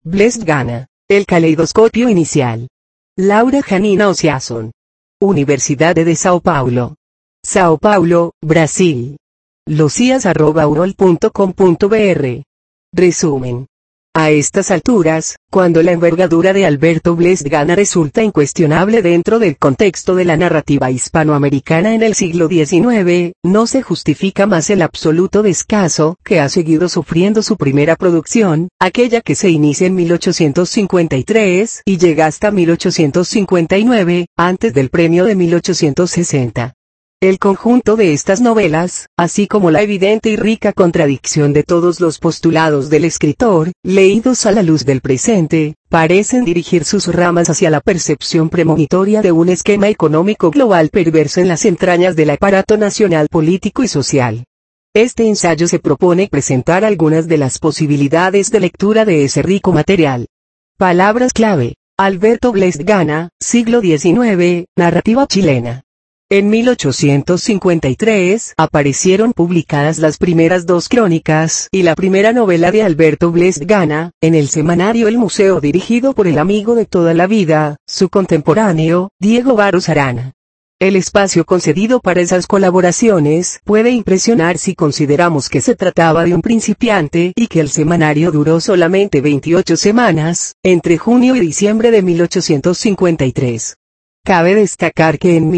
Blessed Ghana, el caleidoscopio inicial. Laura Janina Osiason. Universidad de Sao Paulo. Sao Paulo, Brasil. losias@urol.com.br. Resumen. A estas alturas, cuando la envergadura de Alberto Blessed Ghana resulta incuestionable dentro del contexto de la narrativa hispanoamericana en el siglo XIX, no se justifica más el absoluto descaso que ha seguido sufriendo su primera producción, aquella que se inicia en 1853 y llega hasta 1859, antes del premio de 1860. El conjunto de estas novelas, así como la evidente y rica contradicción de todos los postulados del escritor, leídos a la luz del presente, parecen dirigir sus ramas hacia la percepción premonitoria de un esquema económico global perverso en las entrañas del aparato nacional político y social. Este ensayo se propone presentar algunas de las posibilidades de lectura de ese rico material. Palabras clave: Alberto Blessed Ghana, siglo XIX, narrativa chilena. En 1853 aparecieron publicadas las primeras dos crónicas y la primera novela de Alberto Blessed Ghana, en el semanario El Museo dirigido por el amigo de toda la vida, su contemporáneo, Diego Barros Arana. El espacio concedido para esas colaboraciones puede impresionar si consideramos que se trataba de un principiante y que el semanario duró solamente 28 semanas, entre junio y diciembre de 1853. Cabe destacar que en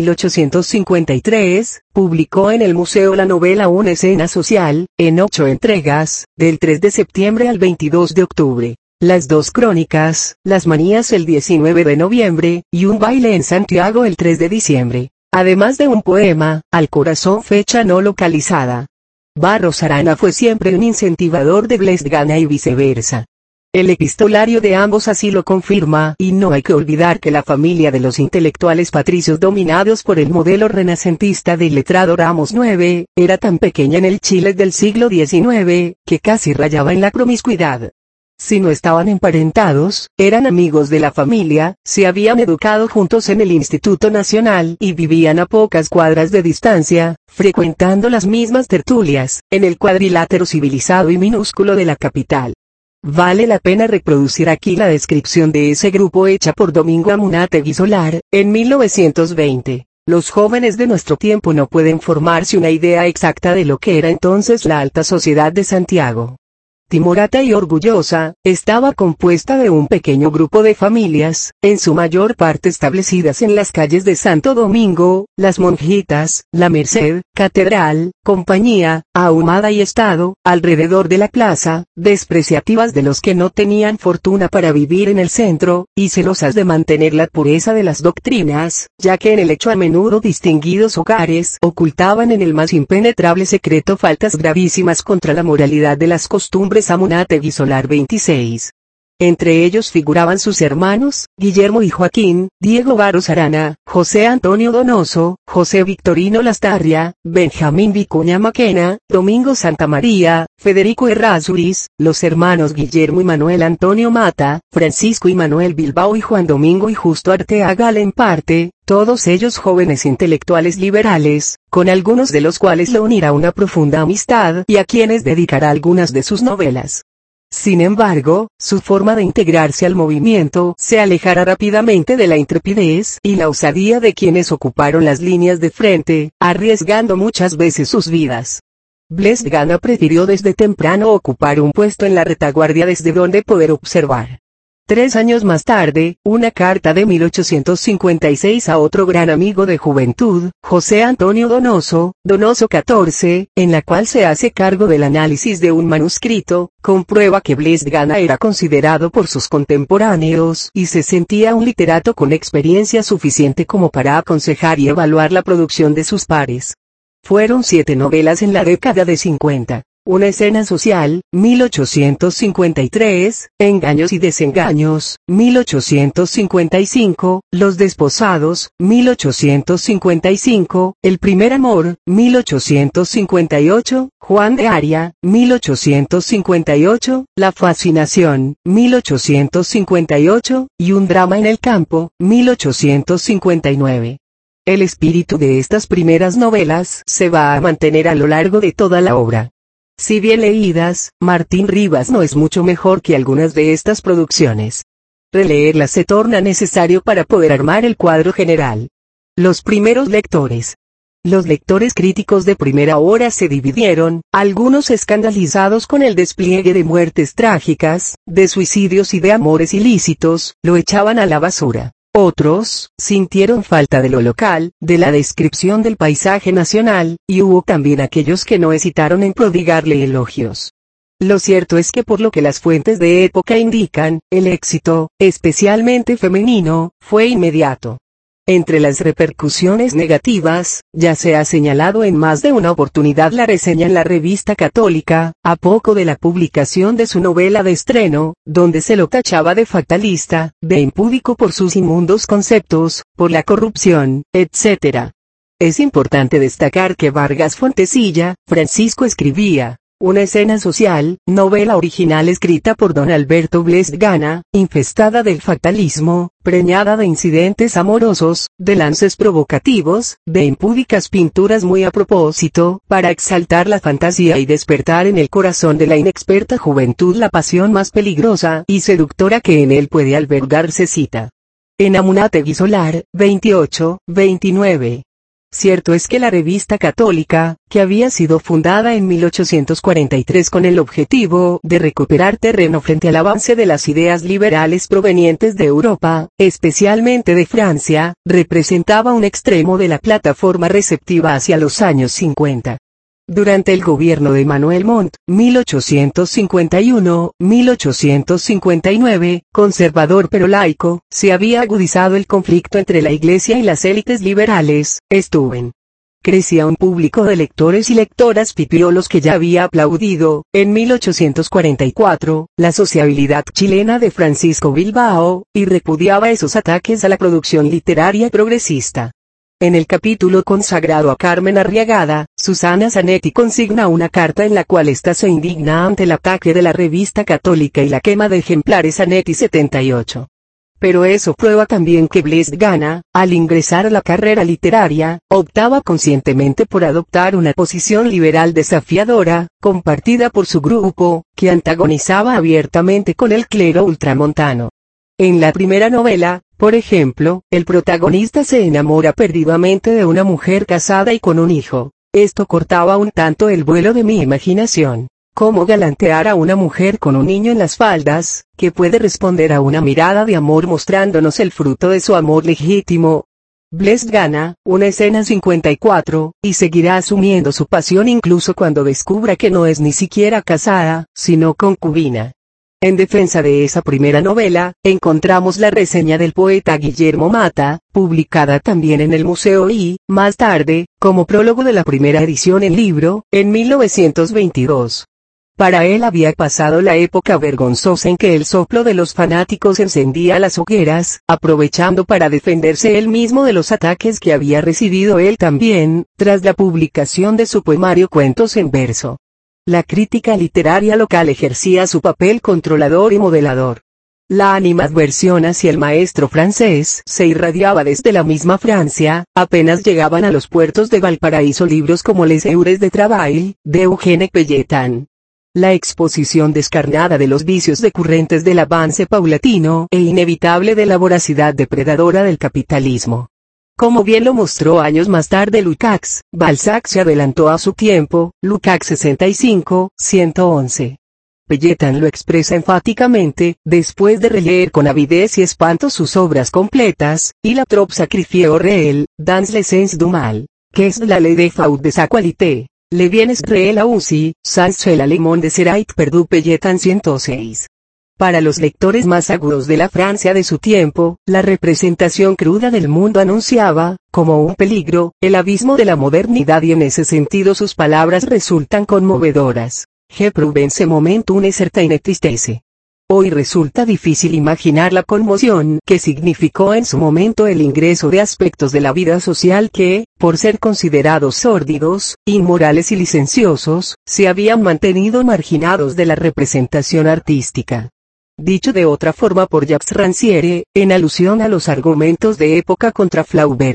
1853, publicó en el museo la novela Una escena social, en 8 entregas, del 3 de septiembre al 22 de octubre. Las dos crónicas, Las manías el 19 de noviembre, y Un baile en Santiago el 3 de diciembre. Además de un poema, Al corazón fecha no localizada. Barros Arana fue siempre un incentivador de Blessed Ghana y viceversa. El epistolario de ambos así lo confirma, y no hay que olvidar que la familia de los intelectuales patricios dominados por el modelo renacentista del letrado Ramos IX, era tan pequeña en el Chile del siglo XIX, que casi rayaba en la promiscuidad. Si no estaban emparentados, eran amigos de la familia, se habían educado juntos en el Instituto Nacional y vivían a pocas cuadras de distancia, frecuentando las mismas tertulias, en el cuadrilátero civilizado y minúsculo de la capital. Vale la pena reproducir aquí la descripción de ese grupo hecha por Domingo Amunátegui Solar, en 1920. Los jóvenes de nuestro tiempo no pueden formarse una idea exacta de lo que era entonces la alta sociedad de Santiago. Timorata y orgullosa, estaba compuesta de un pequeño grupo de familias, en su mayor parte establecidas en las calles de Santo Domingo, Las Monjitas, La Merced, Catedral, Compañía, Ahumada y Estado, alrededor de la plaza, despreciativas de los que no tenían fortuna para vivir en el centro, y celosas de mantener la pureza de las doctrinas, ya que en el hecho a menudo distinguidos hogares ocultaban en el más impenetrable secreto faltas gravísimas contra la moralidad de las costumbres. Amunátegui Solar 26. Entre ellos figuraban sus hermanos, Guillermo y Joaquín, Diego Barros Arana, José Antonio Donoso, José Victorino Lastarria, Benjamín Vicuña Maquena, Domingo Santamaría, Federico Errázuriz, los hermanos Guillermo y Manuel Antonio Mata, Francisco y Manuel Bilbao y Juan Domingo y Justo Arteaga Alemparte, todos ellos jóvenes intelectuales liberales, con algunos de los cuales lo unirá una profunda amistad y a quienes dedicará algunas de sus novelas. Sin embargo, su forma de integrarse al movimiento se alejará rápidamente de la intrepidez y la osadía de quienes ocuparon las líneas de frente, arriesgando muchas veces sus vidas. Blessed Ghana prefirió desde temprano ocupar un puesto en la retaguardia desde donde poder observar. 3 años más tarde, una carta de 1856 a otro gran amigo de juventud, José Antonio Donoso, Donoso 14, en la cual se hace cargo del análisis de un manuscrito, comprueba que Blessed Ghana era considerado por sus contemporáneos y se sentía un literato con experiencia suficiente como para aconsejar y evaluar la producción de sus pares. Fueron 7 novelas en la década de 50. Una escena social, 1853, Engaños y desengaños, 1855, Los desposados, 1855, El primer amor, 1858, Juan de Aria, 1858, La fascinación, 1858, y Un drama en el campo, 1859. El espíritu de estas primeras novelas se va a mantener a lo largo de toda la obra. Si bien leídas, Martín Rivas no es mucho mejor que algunas de estas producciones. Releerlas se torna necesario para poder armar el cuadro general. Los primeros lectores. Los lectores críticos de primera hora se dividieron, algunos escandalizados con el despliegue de muertes trágicas, de suicidios y de amores ilícitos, lo echaban a la basura. Otros, sintieron falta de lo local, de la descripción del paisaje nacional, y hubo también aquellos que no hesitaron en prodigarle elogios. Lo cierto es que por lo que las fuentes de época indican, el éxito, especialmente femenino, fue inmediato. Entre las repercusiones negativas, ya se ha señalado en más de una oportunidad la reseña en la revista Católica, a poco de la publicación de su novela de estreno, donde se lo tachaba de fatalista, de impúdico por sus inmundos conceptos, por la corrupción, etc. Es importante destacar que Vargas Fontecilla, Francisco escribía, una escena social, novela original escrita por don Alberto Blest Gana, infestada del fatalismo, preñada de incidentes amorosos, de lances provocativos, de impúdicas pinturas muy a propósito, para exaltar la fantasía y despertar en el corazón de la inexperta juventud la pasión más peligrosa y seductora que en él puede albergarse. Cita. En Amunátegui Solar, 28-29. Cierto es que la revista Católica, que había sido fundada en 1843 con el objetivo de recuperar terreno frente al avance de las ideas liberales provenientes de Europa, especialmente de Francia, representaba un extremo de la plataforma receptiva hacia los años 50. Durante el gobierno de Manuel Montt, 1851-1859, conservador pero laico, se había agudizado el conflicto entre la Iglesia y las élites liberales. Crecía un público de lectores y lectoras pipiolos que ya había aplaudido, en 1844, la sociabilidad chilena de Francisco Bilbao, y repudiaba esos ataques a la producción literaria progresista. En el capítulo consagrado a Carmen Arriagada, Susana Zanetti consigna una carta en la cual ésta se indigna ante el ataque de la revista Católica y la quema de ejemplares. Zanetti 78. Pero eso prueba también que Blest Gana, al ingresar a la carrera literaria, optaba conscientemente por adoptar una posición liberal desafiadora, compartida por su grupo, que antagonizaba abiertamente con el clero ultramontano. En la primera novela, por ejemplo, el protagonista se enamora perdidamente de una mujer casada y con un hijo. Esto cortaba un tanto el vuelo de mi imaginación. ¿Cómo galantear a una mujer con un niño en las faldas, que puede responder a una mirada de amor mostrándonos el fruto de su amor legítimo? Blest Gana, una escena 54, y seguirá asumiendo su pasión incluso cuando descubra que no es ni siquiera casada, sino concubina. En defensa de esa primera novela, encontramos la reseña del poeta Guillermo Mata, publicada también en el museo y, más tarde, como prólogo de la primera edición en libro, en 1922. Para él había pasado la época vergonzosa en que el soplo de los fanáticos encendía las hogueras, aprovechando para defenderse él mismo de los ataques que había recibido él también, tras la publicación de su poemario Cuentos en verso. La crítica literaria local ejercía su papel controlador y modelador. La animadversión hacia el maestro francés se irradiaba desde la misma Francia. Apenas llegaban a los puertos de Valparaíso libros como Les Heures de Travail, de Eugène Pelletan. La exposición descarnada de los vicios decurrentes del avance paulatino e inevitable de la voracidad depredadora del capitalismo. Como bien lo mostró años más tarde Lukács, Balzac se adelantó a su tiempo. Lukács 65, 111. Pelletan lo expresa enfáticamente, después de releer con avidez y espanto sus obras completas, y la trop sacrifiée au réel, dans l'essence du mal, que es la ley de faute de sa qualité, le bienes réel aussi, sans cela le monde serait perdu. Pelletan 106. Para los lectores más agudos de la Francia de su tiempo, la representación cruda del mundo anunciaba, como un peligro, el abismo de la modernidad y en ese sentido sus palabras resultan conmovedoras. Je prouve en ce moment une certaine tristesse. Hoy resulta difícil imaginar la conmoción que significó en su momento el ingreso de aspectos de la vida social que, por ser considerados sórdidos, inmorales y licenciosos, se habían mantenido marginados de la representación artística. Dicho de otra forma por Jacques Rancière, en alusión a los argumentos de época contra Flaubert.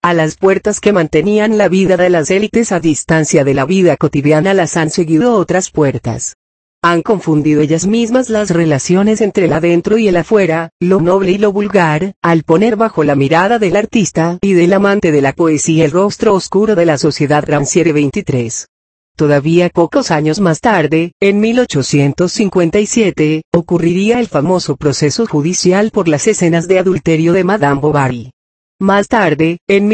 A las puertas que mantenían la vida de las élites a distancia de la vida cotidiana las han seguido otras puertas. Han confundido ellas mismas las relaciones entre el adentro y el afuera, lo noble y lo vulgar, al poner bajo la mirada del artista y del amante de la poesía el rostro oscuro de la sociedad ranciere 23. Todavía pocos años más tarde, en 1857, ocurriría el famoso proceso judicial por las escenas de adulterio de Madame Bovary. Más tarde, en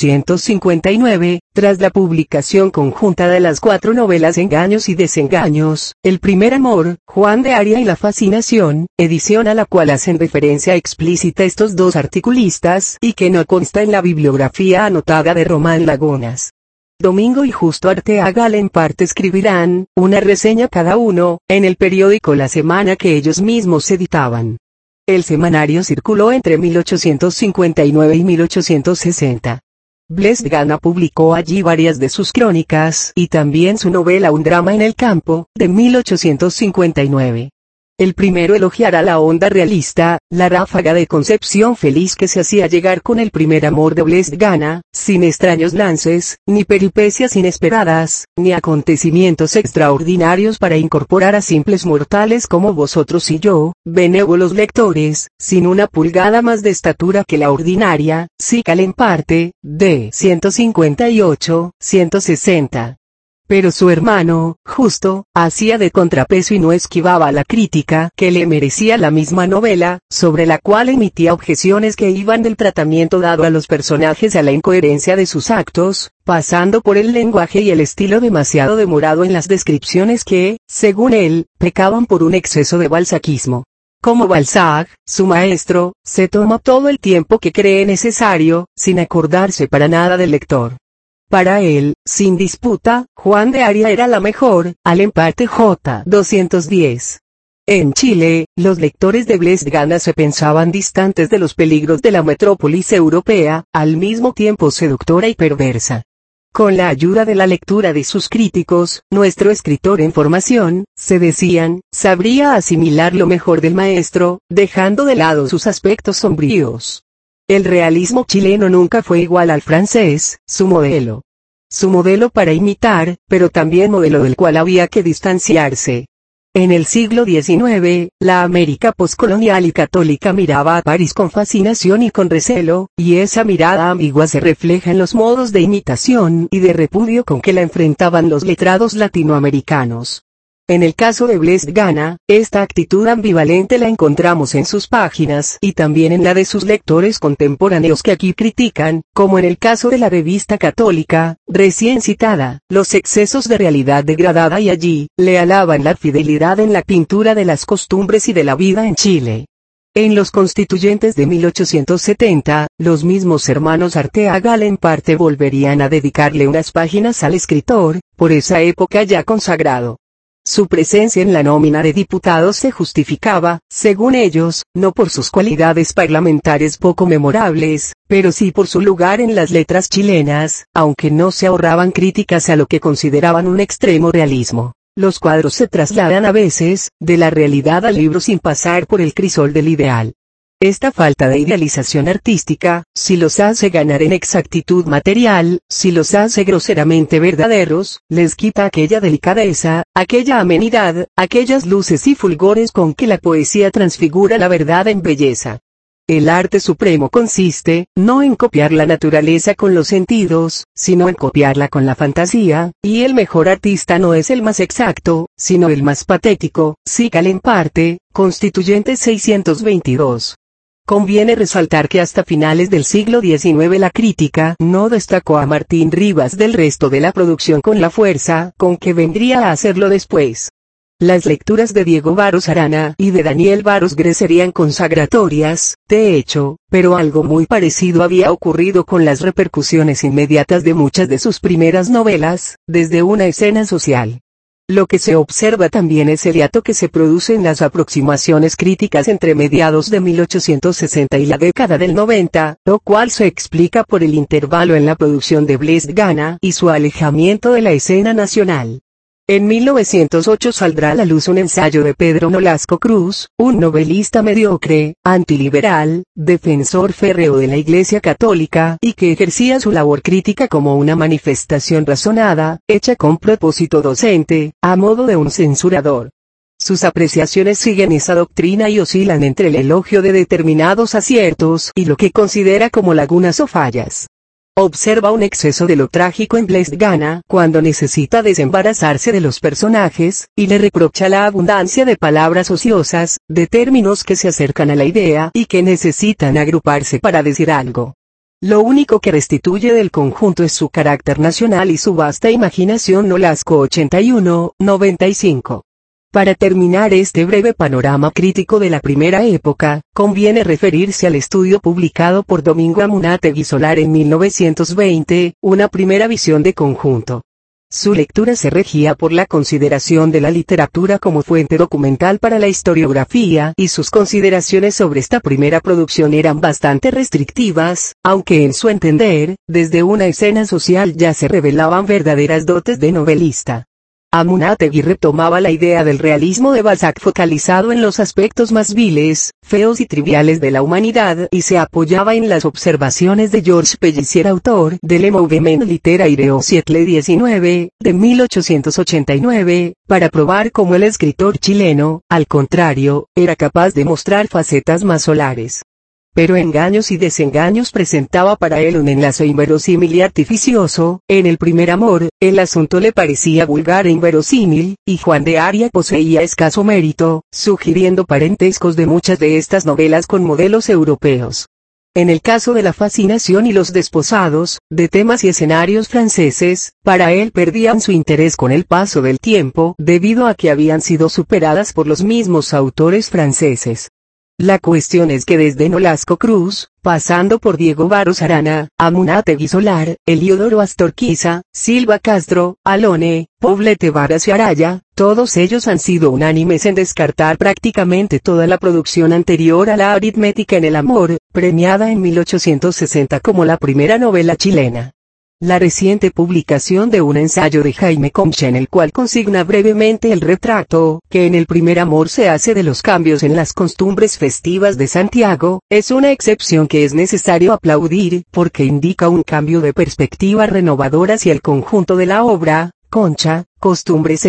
1859, tras la publicación conjunta de las 4 novelas Engaños y Desengaños, El primer amor, Juan de Aria y La fascinación, edición a la cual hacen referencia explícita estos dos articulistas, y que no consta en la bibliografía anotada de Román Lagunas. Domingo y Justo Arteaga en parte escribirán, una reseña cada uno, en el periódico La Semana que ellos mismos editaban. El semanario circuló entre 1859 y 1860. Blest Gana publicó allí varias de sus crónicas y también su novela Un drama en el campo, de 1859. El primero elogiará la onda realista, la ráfaga de concepción feliz que se hacía llegar con el primer amor de Blest Gana, sin extraños lances, ni peripecias inesperadas, ni acontecimientos extraordinarios para incorporar a simples mortales como vosotros y yo, benévolos lectores, sin una pulgada más de estatura que la ordinaria, Sical en parte, de 158, 160. Pero su hermano, Justo, hacía de contrapeso y no esquivaba la crítica que le merecía la misma novela, sobre la cual emitía objeciones que iban del tratamiento dado a los personajes a la incoherencia de sus actos, pasando por el lenguaje y el estilo demasiado demorado en las descripciones que, según él, pecaban por un exceso de balzaquismo. Como Balzac, su maestro, se toma todo el tiempo que cree necesario, sin acordarse para nada del lector. Para él, sin disputa, Juan de Aria era la mejor, al empate J. 210. En Chile, los lectores de Blest Gana se pensaban distantes de los peligros de la metrópolis europea, al mismo tiempo seductora y perversa. Con la ayuda de la lectura de sus críticos, nuestro escritor en formación, se decían, sabría asimilar lo mejor del maestro, dejando de lado sus aspectos sombríos. El realismo chileno nunca fue igual al francés, su modelo. Su modelo para imitar, pero también modelo del cual había que distanciarse. En el siglo XIX, la América poscolonial y católica miraba a París con fascinación y con recelo, y esa mirada ambigua se refleja en los modos de imitación y de repudio con que la enfrentaban los letrados latinoamericanos. En el caso de Blest Gana, esta actitud ambivalente la encontramos en sus páginas y también en la de sus lectores contemporáneos que aquí critican, como en el caso de la revista católica, recién citada, los excesos de realidad degradada y allí, le alaban la fidelidad en la pintura de las costumbres y de la vida en Chile. En los Constituyentes de 1870, los mismos hermanos Arteaga en parte volverían a dedicarle unas páginas al escritor, por esa época ya consagrado. Su presencia en la nómina de diputados se justificaba, según ellos, no por sus cualidades parlamentarias poco memorables, pero sí por su lugar en las letras chilenas, aunque no se ahorraban críticas a lo que consideraban un extremo realismo. Los cuadros se trasladan a veces, de la realidad al libro sin pasar por el crisol del ideal. Esta falta de idealización artística, si los hace ganar en exactitud material, si los hace groseramente verdaderos, les quita aquella delicadeza, aquella amenidad, aquellas luces y fulgores con que la poesía transfigura la verdad en belleza. El arte supremo consiste, no en copiar la naturaleza con los sentidos, sino en copiarla con la fantasía, y el mejor artista no es el más exacto, sino el más patético, Sical en parte, Constituyentes 622. Conviene resaltar que hasta finales del siglo XIX la crítica no destacó a Martín Rivas del resto de la producción con la fuerza con que vendría a hacerlo después. Las lecturas de Diego Barros Arana y de Daniel Barros Gres serían consagratorias, de hecho, pero algo muy parecido había ocurrido con las repercusiones inmediatas de muchas de sus primeras novelas, desde una escena social. Lo que se observa también es el hiato que se produce en las aproximaciones críticas entre mediados de 1860 y la década del 90, lo cual se explica por el intervalo en la producción de Blest Gana y su alejamiento de la escena nacional. En 1908 saldrá a la luz un ensayo de Pedro Nolasco Cruz, un novelista mediocre, antiliberal, defensor férreo de la Iglesia Católica y que ejercía su labor crítica como una manifestación razonada, hecha con propósito docente, a modo de un censurador. Sus apreciaciones siguen esa doctrina y oscilan entre el elogio de determinados aciertos y lo que considera como lagunas o fallas. Observa un exceso de lo trágico en Blest Gana cuando necesita desembarazarse de los personajes, y le reprocha la abundancia de palabras ociosas, de términos que se acercan a la idea y que necesitan agruparse para decir algo. Lo único que restituye del conjunto es su carácter nacional y su vasta imaginación. Nolasco 81-95. Para terminar este breve panorama crítico de la primera época, conviene referirse al estudio publicado por Domingo Amunátegui Solar en 1920, una primera visión de conjunto. Su lectura se regía por la consideración de la literatura como fuente documental para la historiografía y sus consideraciones sobre esta primera producción eran bastante restrictivas, aunque en su entender, desde una escena social ya se revelaban verdaderas dotes de novelista. Amunátegui retomaba la idea del realismo de Balzac focalizado en los aspectos más viles, feos y triviales de la humanidad y se apoyaba en las observaciones de Georges Pellissier, autor de Le Mouvement littéraire au siècle XIX, de 1889, para probar cómo el escritor chileno, al contrario, era capaz de mostrar facetas más solares. Pero engaños y desengaños presentaba para él un enlace inverosímil y artificioso. En El primer amor, el asunto le parecía vulgar e inverosímil, y Juan de Aria poseía escaso mérito, sugiriendo parentescos de muchas de estas novelas con modelos europeos. En el caso de La fascinación y Los desposados, de temas y escenarios franceses, para él perdían su interés con el paso del tiempo debido a que habían sido superadas por los mismos autores franceses. La cuestión es que desde Nolasco Cruz, pasando por Diego Barros Arana, Amunátegui Solar, Heliodoro Astorquiza, Silva Castro, Alone, Poblete Varas y Araya, todos ellos han sido unánimes en descartar prácticamente toda la producción anterior a La aritmética en el amor, premiada en 1860 como la primera novela chilena. La reciente publicación de un ensayo de Jaime Concha en el cual consigna brevemente el retrato que en El primer amor se hace de los cambios en las costumbres festivas de Santiago, es una excepción que es necesario aplaudir porque indica un cambio de perspectiva renovador hacia el conjunto de la obra. Concha, Costumbres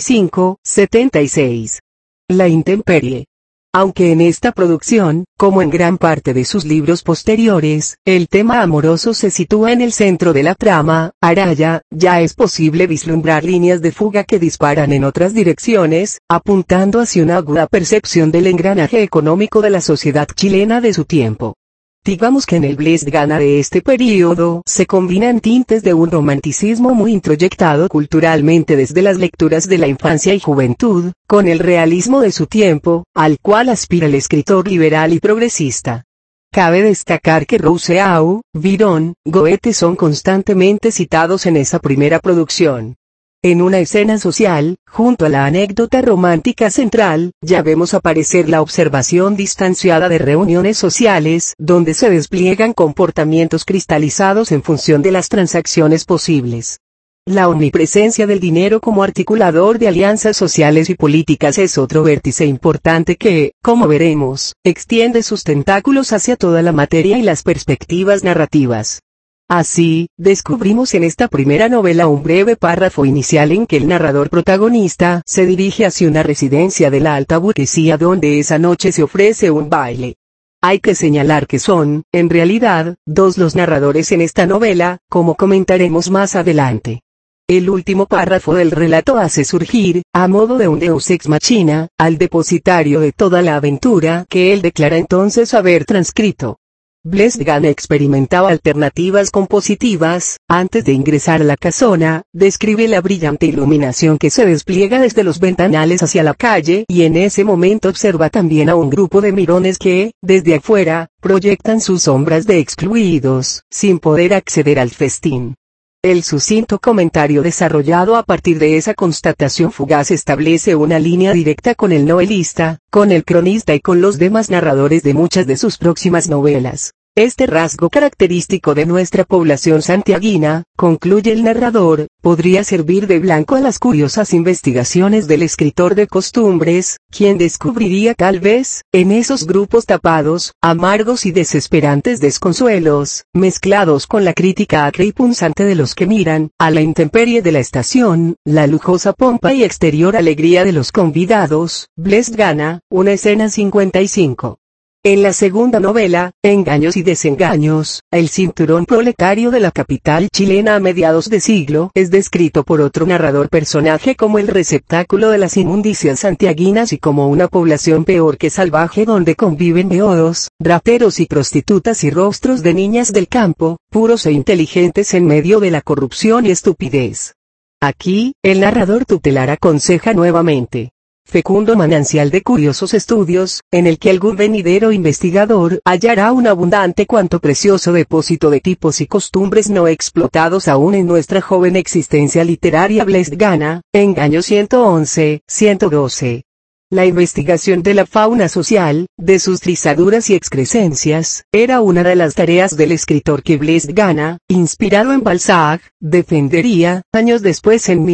75-76. La intemperie. Aunque en esta producción, como en gran parte de sus libros posteriores, el tema amoroso se sitúa en el centro de la trama, Araya, ya es posible vislumbrar líneas de fuga que disparan en otras direcciones, apuntando hacia una aguda percepción del engranaje económico de la sociedad chilena de su tiempo. Digamos que en el Blest Gana de este período se combinan tintes de un romanticismo muy introyectado culturalmente desde las lecturas de la infancia y juventud, con el realismo de su tiempo, al cual aspira el escritor liberal y progresista. Cabe destacar que Rousseau, Byron, Goethe son constantemente citados en esa primera producción. En una escena social, junto a la anécdota romántica central, ya vemos aparecer la observación distanciada de reuniones sociales, donde se despliegan comportamientos cristalizados en función de las transacciones posibles. La omnipresencia del dinero como articulador de alianzas sociales y políticas es otro vértice importante que, como veremos, extiende sus tentáculos hacia toda la materia y las perspectivas narrativas. Así, descubrimos en esta primera novela un breve párrafo inicial en que el narrador protagonista se dirige hacia una residencia de la alta burguesía donde esa noche se ofrece un baile. Hay que señalar que son, en realidad, dos los narradores en esta novela, como comentaremos más adelante. El último párrafo del relato hace surgir, a modo de un deus ex machina, al depositario de toda la aventura que él declara entonces haber transcrito. Blest Gana experimentaba alternativas compositivas. Antes de ingresar a la casona, describe la brillante iluminación que se despliega desde los ventanales hacia la calle y en ese momento observa también a un grupo de mirones que, desde afuera, proyectan sus sombras de excluidos, sin poder acceder al festín. El sucinto comentario desarrollado a partir de esa constatación fugaz establece una línea directa con el novelista, con el cronista y con los demás narradores de muchas de sus próximas novelas. Este rasgo característico de nuestra población santiaguina, concluye el narrador, podría servir de blanco a las curiosas investigaciones del escritor de costumbres, quien descubriría tal vez, en esos grupos tapados, amargos y desesperantes desconsuelos, mezclados con la crítica acre y punzante de los que miran, a la intemperie de la estación, la lujosa pompa y exterior alegría de los convidados. Blest Gana, una escena 55. En la segunda novela, Engaños y desengaños, el cinturón proletario de la capital chilena a mediados de siglo es descrito por otro narrador personaje como el receptáculo de las inmundicias santiaguinas y como una población peor que salvaje donde conviven beodos, rateros y prostitutas y rostros de niñas del campo, puros e inteligentes en medio de la corrupción y estupidez. Aquí, el narrador tutelar aconseja nuevamente. Fecundo manancial de curiosos estudios, en el que algún venidero investigador hallará un abundante cuanto precioso depósito de tipos y costumbres no explotados aún en nuestra joven existencia literaria. Blest Gana, Engaño 111, 112. La investigación de la fauna social, de sus trizaduras y excrescencias, era una de las tareas del escritor que Blest Gana, inspirado en Balzac, defendería, años después en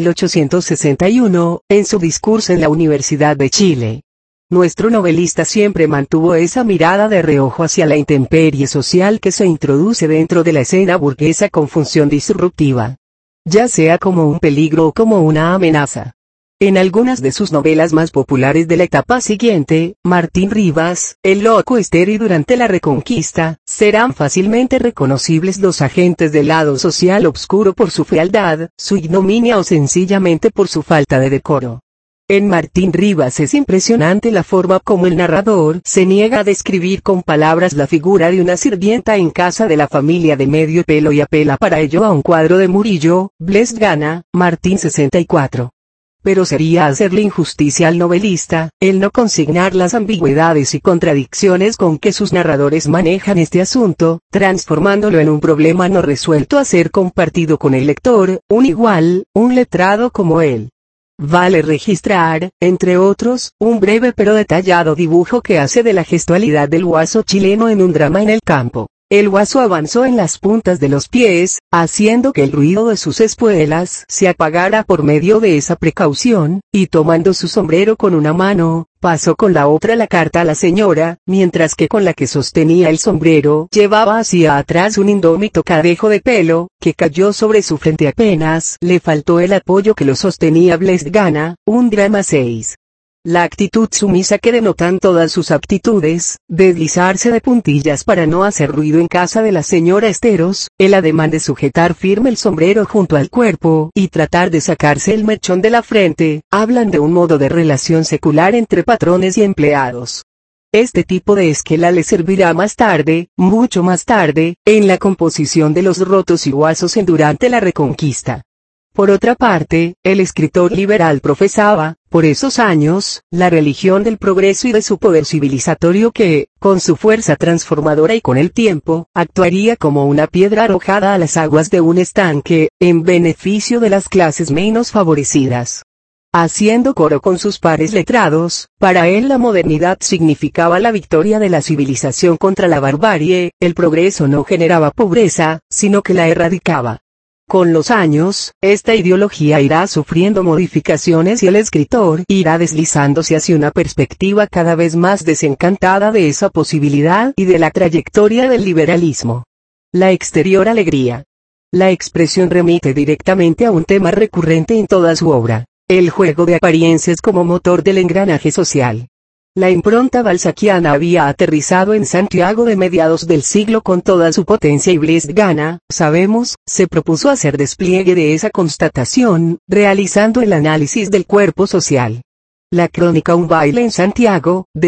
1861, en su discurso en la Universidad de Chile. Nuestro novelista siempre mantuvo esa mirada de reojo hacia la intemperie social que se introduce dentro de la escena burguesa con función disruptiva. Ya sea como un peligro o como una amenaza. En algunas de sus novelas más populares de la etapa siguiente, Martín Rivas, El loco Esther y Durante la Reconquista, serán fácilmente reconocibles los agentes del lado social obscuro por su fealdad, su ignominia o sencillamente por su falta de decoro. En Martín Rivas es impresionante la forma como el narrador se niega a describir con palabras la figura de una sirvienta en casa de la familia de medio pelo y apela para ello a un cuadro de Murillo. Blest Gana, Martín 64. Pero sería hacerle injusticia al novelista, el no consignar las ambigüedades y contradicciones con que sus narradores manejan este asunto, transformándolo en un problema no resuelto a ser compartido con el lector, un igual, un letrado como él. Vale registrar, entre otros, un breve pero detallado dibujo que hace de la gestualidad del guaso chileno en un drama en el campo. El guaso avanzó en las puntas de los pies, haciendo que el ruido de sus espuelas se apagara por medio de esa precaución, y tomando su sombrero con una mano, pasó con la otra la carta a la señora, mientras que con la que sostenía el sombrero llevaba hacia atrás un indómito cadejo de pelo, que cayó sobre su frente apenas le faltó el apoyo que lo sostenía. Blest Gana, un drama 6. La actitud sumisa que denotan todas sus aptitudes, deslizarse de puntillas para no hacer ruido en casa de la señora Esteros, el ademán de sujetar firme el sombrero junto al cuerpo y tratar de sacarse el mechón de la frente, hablan de un modo de relación secular entre patrones y empleados. Este tipo de esquela le servirá más tarde, mucho más tarde, en la composición de los rotos y guasos en Durante la Reconquista. Por otra parte, el escritor liberal profesaba, por esos años, la religión del progreso y de su poder civilizatorio que, con su fuerza transformadora y con el tiempo, actuaría como una piedra arrojada a las aguas de un estanque, en beneficio de las clases menos favorecidas. Haciendo coro con sus pares letrados, para él la modernidad significaba la victoria de la civilización contra la barbarie, el progreso no generaba pobreza, sino que la erradicaba. Con los años, esta ideología irá sufriendo modificaciones y el escritor irá deslizándose hacia una perspectiva cada vez más desencantada de esa posibilidad y de la trayectoria del liberalismo. La exterior alegría. La expresión remite directamente a un tema recurrente en toda su obra, el juego de apariencias como motor del engranaje social. La impronta balzaquiana había aterrizado en Santiago de mediados del siglo con toda su potencia y Blest Gana, sabemos, se propuso hacer despliegue de esa constatación, realizando el análisis del cuerpo social. La crónica Un baile en Santiago, de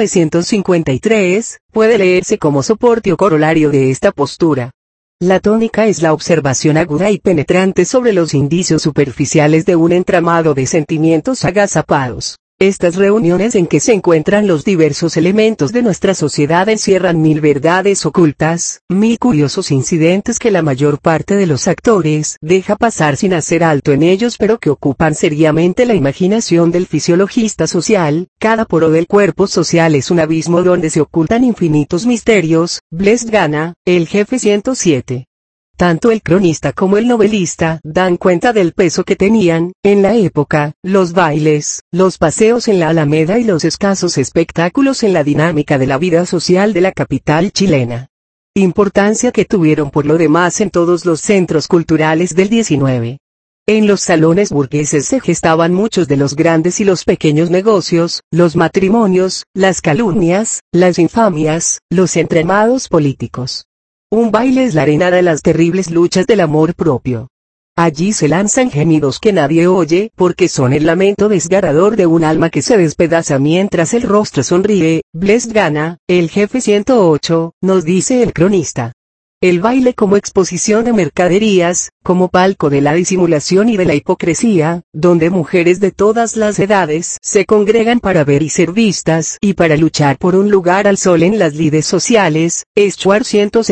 1953, puede leerse como soporte o corolario de esta postura. La tónica es la observación aguda y penetrante sobre los indicios superficiales de un entramado de sentimientos agazapados. Estas reuniones en que se encuentran los diversos elementos de nuestra sociedad encierran mil verdades ocultas, mil curiosos incidentes que la mayor parte de los actores deja pasar sin hacer alto en ellos, pero que ocupan seriamente la imaginación del fisiologista social. Cada poro del cuerpo social es un abismo donde se ocultan infinitos misterios. Blest Gana, el jefe 107. Tanto el cronista como el novelista dan cuenta del peso que tenían, en la época, los bailes, los paseos en la Alameda y los escasos espectáculos en la dinámica de la vida social de la capital chilena. Importancia que tuvieron por lo demás en todos los centros culturales del 19. En los salones burgueses se gestaban muchos de los grandes y los pequeños negocios, los matrimonios, las calumnias, las infamias, los entremados políticos. Un baile es la arena de las terribles luchas del amor propio. Allí se lanzan gemidos que nadie oye, porque son el lamento desgarrador de un alma que se despedaza mientras el rostro sonríe. Blest Gana, el jefe 108, nos dice el cronista. El baile como exposición de mercaderías, como palco de la disimulación y de la hipocresía, donde mujeres de todas las edades se congregan para ver y ser vistas y para luchar por un lugar al sol en las lides sociales. Schwartz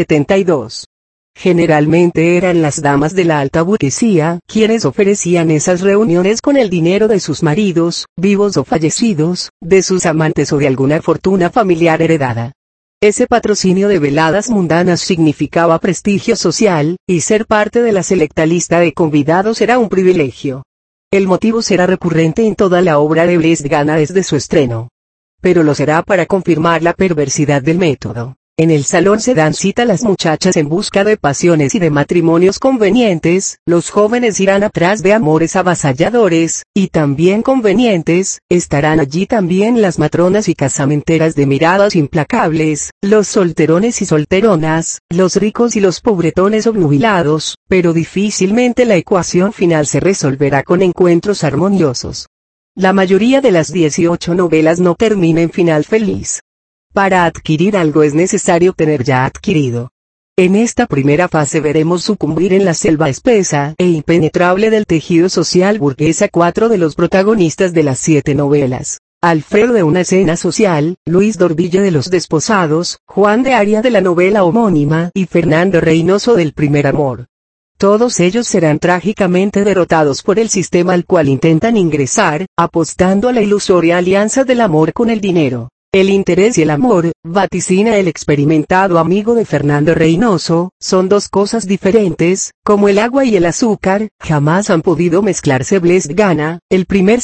172. Generalmente eran las damas de la alta burguesía quienes ofrecían esas reuniones con el dinero de sus maridos, vivos o fallecidos, de sus amantes o de alguna fortuna familiar heredada. Ese patrocinio de veladas mundanas significaba prestigio social, y ser parte de la selecta lista de convidados era un privilegio. El motivo será recurrente en toda la obra de Blest Gana desde su estreno. Pero lo será para confirmar la perversidad del método. En el salón se dan cita las muchachas en busca de pasiones y de matrimonios convenientes, los jóvenes irán atrás de amores avasalladores, y también convenientes. Estarán allí también las matronas y casamenteras de miradas implacables, los solterones y solteronas, los ricos y los pobretones obnubilados, pero difícilmente la ecuación final se resolverá con encuentros armoniosos. La mayoría de las 18 novelas no termina en final feliz. Para adquirir algo es necesario tener ya adquirido. En esta primera fase veremos sucumbir en la selva espesa e impenetrable del tejido social burgués a 4 de los protagonistas de las 7 novelas. Alfredo de Una escena social, Luis Dorville de Los desposados, Juan de Aria de la novela homónima y Fernando Reynoso del Primer amor. Todos ellos serán trágicamente derrotados por el sistema al cual intentan ingresar, apostando a la ilusoria alianza del amor con el dinero. El interés y el amor, vaticina el experimentado amigo de Fernando Reynoso, son dos cosas diferentes, como el agua y el azúcar, jamás han podido mezclarse. Blest Gana, el primer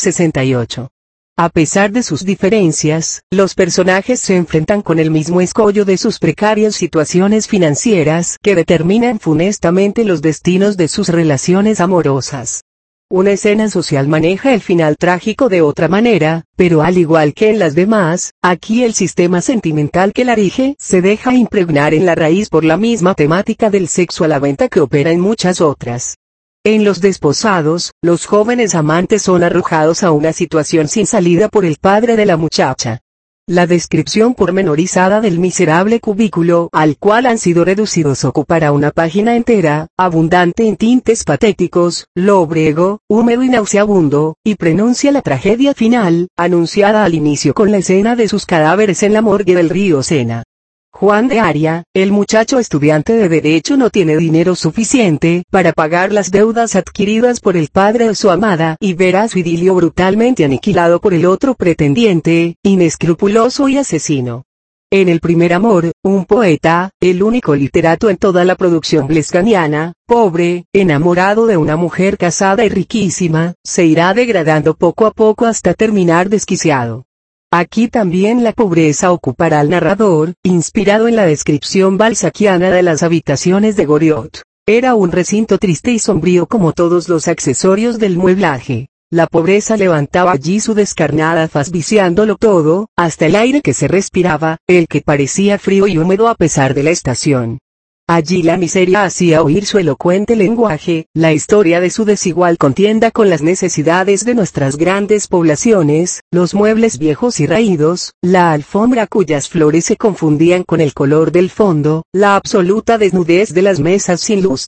168. A pesar de sus diferencias, los personajes se enfrentan con el mismo escollo de sus precarias situaciones financieras que determinan funestamente los destinos de sus relaciones amorosas. Una escena social maneja el final trágico de otra manera, pero al igual que en las demás, aquí el sistema sentimental que la rige se deja impregnar en la raíz por la misma temática del sexo a la venta que opera en muchas otras. En Los desposados, los jóvenes amantes son arrojados a una situación sin salida por el padre de la muchacha. La descripción pormenorizada del miserable cubículo al cual han sido reducidos ocupará una página entera, abundante en tintes patéticos, lóbrego, húmedo y nauseabundo, y prenuncia la tragedia final, anunciada al inicio con la escena de sus cadáveres en la morgue del río Sena. Juan de Aria, el muchacho estudiante de Derecho, no tiene dinero suficiente para pagar las deudas adquiridas por el padre de su amada y verá su idilio brutalmente aniquilado por el otro pretendiente, inescrupuloso y asesino. En El primer amor, un poeta, el único literato en toda la producción blestganiana, pobre, enamorado de una mujer casada y riquísima, se irá degradando poco a poco hasta terminar desquiciado. Aquí también la pobreza ocupará al narrador, inspirado en la descripción balzaquiana de las habitaciones de Goriot. Era un recinto triste y sombrío como todos los accesorios del mueblaje. La pobreza levantaba allí su descarnada faz viciándolo todo, hasta el aire que se respiraba, el que parecía frío y húmedo a pesar de la estación. Allí la miseria hacía oír su elocuente lenguaje, la historia de su desigual contienda con las necesidades de nuestras grandes poblaciones, los muebles viejos y raídos, la alfombra cuyas flores se confundían con el color del fondo, la absoluta desnudez de las mesas sin lustre.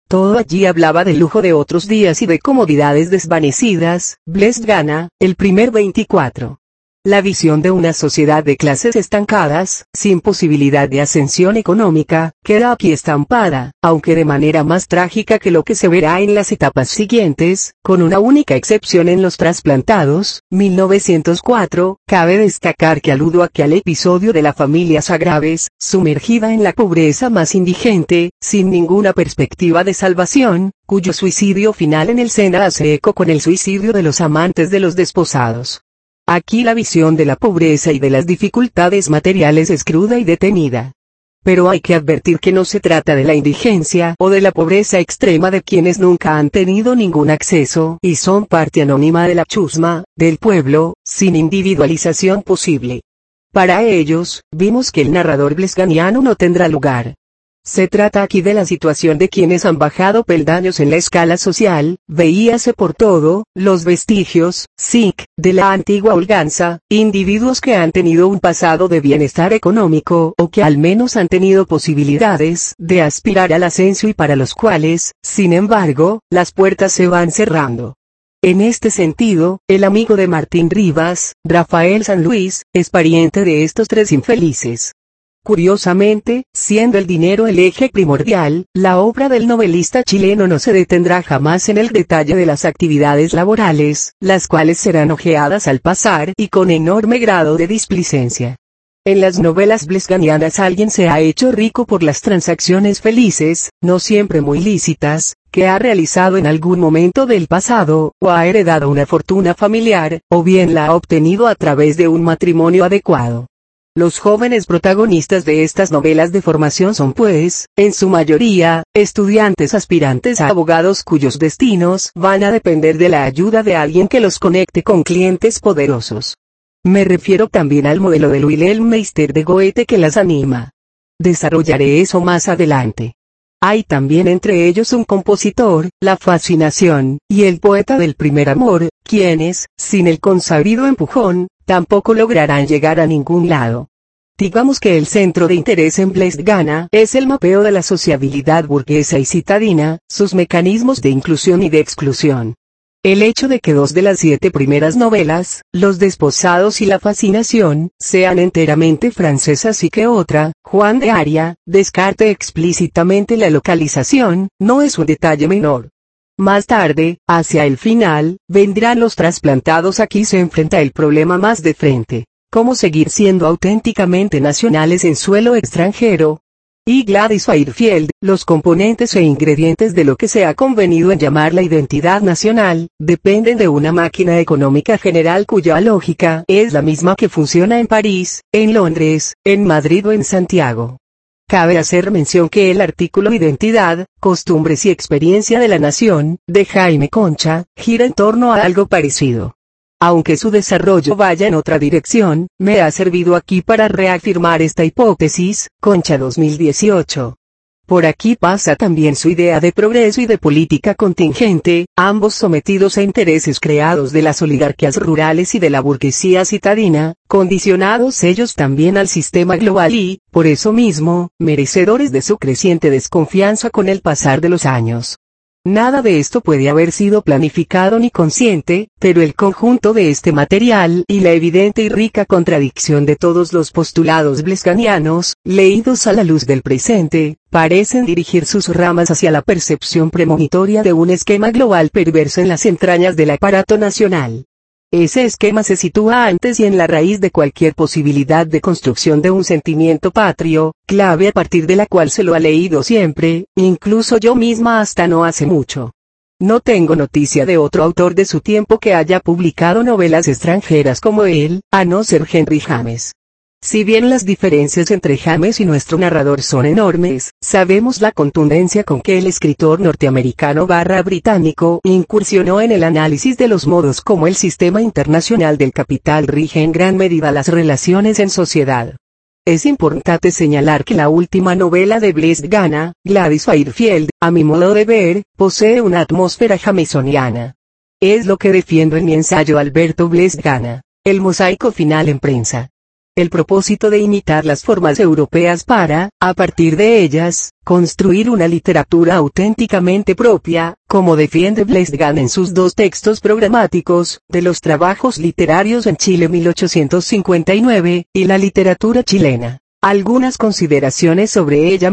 Todo allí hablaba del lujo de otros días y de comodidades desvanecidas. Blest Gana, el primer 24. La visión de una sociedad de clases estancadas, sin posibilidad de ascensión económica, queda aquí estampada, aunque de manera más trágica que lo que se verá en las etapas siguientes, con una única excepción en los trasplantados, 1904, cabe destacar que aludo aquí al episodio de la familia Sagraves, sumergida en la pobreza más indigente, sin ninguna perspectiva de salvación, cuyo suicidio final en el Sena hace eco con el suicidio de los amantes de los desposados. Aquí la visión de la pobreza y de las dificultades materiales es cruda y detenida. Pero hay que advertir que no se trata de la indigencia o de la pobreza extrema de quienes nunca han tenido ningún acceso y son parte anónima de la chusma, del pueblo, sin individualización posible. Para ellos, vimos que el narrador blesganiano no tendrá lugar. Se trata aquí de la situación de quienes han bajado peldaños en la escala social, veíase por todo, los vestigios, de la antigua holganza, individuos que han tenido un pasado de bienestar económico o que al menos han tenido posibilidades de aspirar al ascenso y para los cuales, sin embargo, las puertas se van cerrando. En este sentido, el amigo de Martín Rivas, Rafael San Luis, es pariente de estos tres infelices. Curiosamente, siendo el dinero el eje primordial, la obra del novelista chileno no se detendrá jamás en el detalle de las actividades laborales, las cuales serán ojeadas al pasar y con enorme grado de displicencia. En las novelas blesganianas alguien se ha hecho rico por las transacciones felices, no siempre muy lícitas, que ha realizado en algún momento del pasado, o ha heredado una fortuna familiar, o bien la ha obtenido a través de un matrimonio adecuado. Los jóvenes protagonistas de estas novelas de formación son pues, en su mayoría, estudiantes aspirantes a abogados cuyos destinos van a depender de la ayuda de alguien que los conecte con clientes poderosos. Me refiero también al modelo del Wilhelm Meister de Goethe que las anima. Desarrollaré eso más adelante. Hay también entre ellos un compositor, la fascinación, y el poeta del primer amor, quienes, sin el consabido empujón, tampoco lograrán llegar a ningún lado. Digamos que el centro de interés en Blest Gana es el mapeo de la sociabilidad burguesa y citadina, sus mecanismos de inclusión y de exclusión. El hecho de que dos de las 7 primeras novelas, Los desposados y La fascinación, sean enteramente francesas y que otra, Juan de Aria, descarte explícitamente la localización, no es un detalle menor. Más tarde, hacia el final, vendrán Los trasplantados. Aquí se enfrenta el problema más de frente. ¿Cómo seguir siendo auténticamente nacionales en suelo extranjero? Y Gladys Fairfield, los componentes e ingredientes de lo que se ha convenido en llamar la identidad nacional, dependen de una máquina económica general cuya lógica es la misma que funciona en París, en Londres, en Madrid o en Santiago. Cabe hacer mención que el artículo Identidad, Costumbres y Experiencia de la Nación, de Jaime Concha, gira en torno a algo parecido. Aunque su desarrollo vaya en otra dirección, me ha servido aquí para reafirmar esta hipótesis, Concha 2018. Por aquí pasa también su idea de progreso y de política contingente, ambos sometidos a intereses creados de las oligarquías rurales y de la burguesía citadina, condicionados ellos también al sistema global y, por eso mismo, merecedores de su creciente desconfianza con el pasar de los años. Nada de esto puede haber sido planificado ni consciente, pero el conjunto de este material y la evidente y rica contradicción de todos los postulados blesganianos, leídos a la luz del presente, parecen dirigir sus ramas hacia la percepción premonitoria de un esquema global perverso en las entrañas del aparato nacional. Ese esquema se sitúa antes y en la raíz de cualquier posibilidad de construcción de un sentimiento patrio, clave a partir de la cual se lo ha leído siempre, incluso yo misma hasta no hace mucho. No tengo noticia de otro autor de su tiempo que haya publicado novelas extranjeras como él, a no ser Henry James. Si bien las diferencias entre James y nuestro narrador son enormes, sabemos la contundencia con que el escritor norteamericano/británico incursionó en el análisis de los modos como el sistema internacional del capital rige en gran medida las relaciones en sociedad. Es importante señalar que la última novela de Blest Gana, Gladys Fairfield, a mi modo de ver, posee una atmósfera jamesoniana. Es lo que defiendo en mi ensayo Alberto Blest Gana, el mosaico final en prensa. el propósito de imitar las formas europeas para, a partir de ellas, construir una literatura auténticamente propia, como defiende Blest Gana en sus dos textos programáticos, de los trabajos literarios en Chile 1859, y la literatura chilena. Algunas consideraciones sobre ella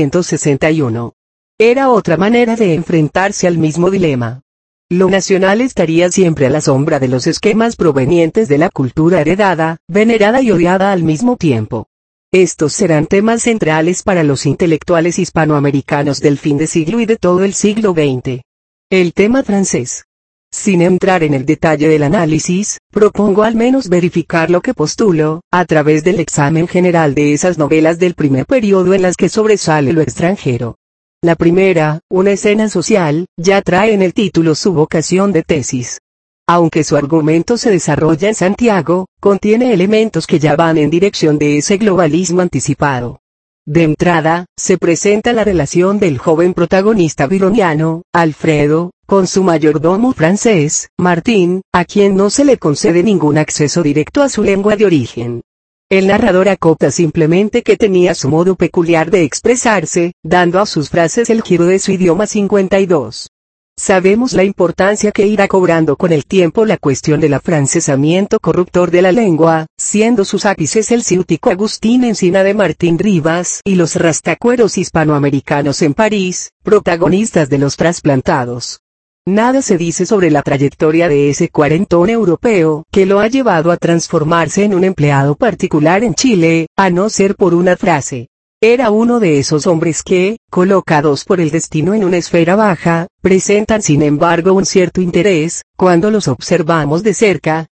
1861. Era otra manera de enfrentarse al mismo dilema. Lo nacional estaría siempre a la sombra de los esquemas provenientes de la cultura heredada, venerada y odiada al mismo tiempo. Estos serán temas centrales para los intelectuales hispanoamericanos del fin de siglo y de todo el siglo XX. El tema francés. Sin entrar en el detalle del análisis, propongo al menos verificar lo que postulo, a través del examen general de esas novelas del primer periodo en las que sobresale lo extranjero. La primera, Una escena social, ya trae en el título su vocación de tesis. Aunque su argumento se desarrolla en Santiago, contiene elementos que ya van en dirección de ese globalismo anticipado. De entrada, se presenta la relación del joven protagonista byroniano, Alfredo, con su mayordomo francés, Martín, a quien no se le concede ningún acceso directo a su lengua de origen. El narrador acota simplemente que tenía su modo peculiar de expresarse, dando a sus frases el giro de su idioma 52. Sabemos la importancia que irá cobrando con el tiempo la cuestión del afrancesamiento corruptor de la lengua, siendo sus ápices el ciútico Agustín Encina de Martín Rivas y los rastacueros hispanoamericanos en París, protagonistas de los trasplantados. Nada se dice sobre la trayectoria de ese cuarentón europeo que lo ha llevado a transformarse en un empleado particular en Chile, a no ser por una frase. Era uno de esos hombres que, colocados por el destino en una esfera baja, presentan sin embargo un cierto interés, cuando los observamos de cerca.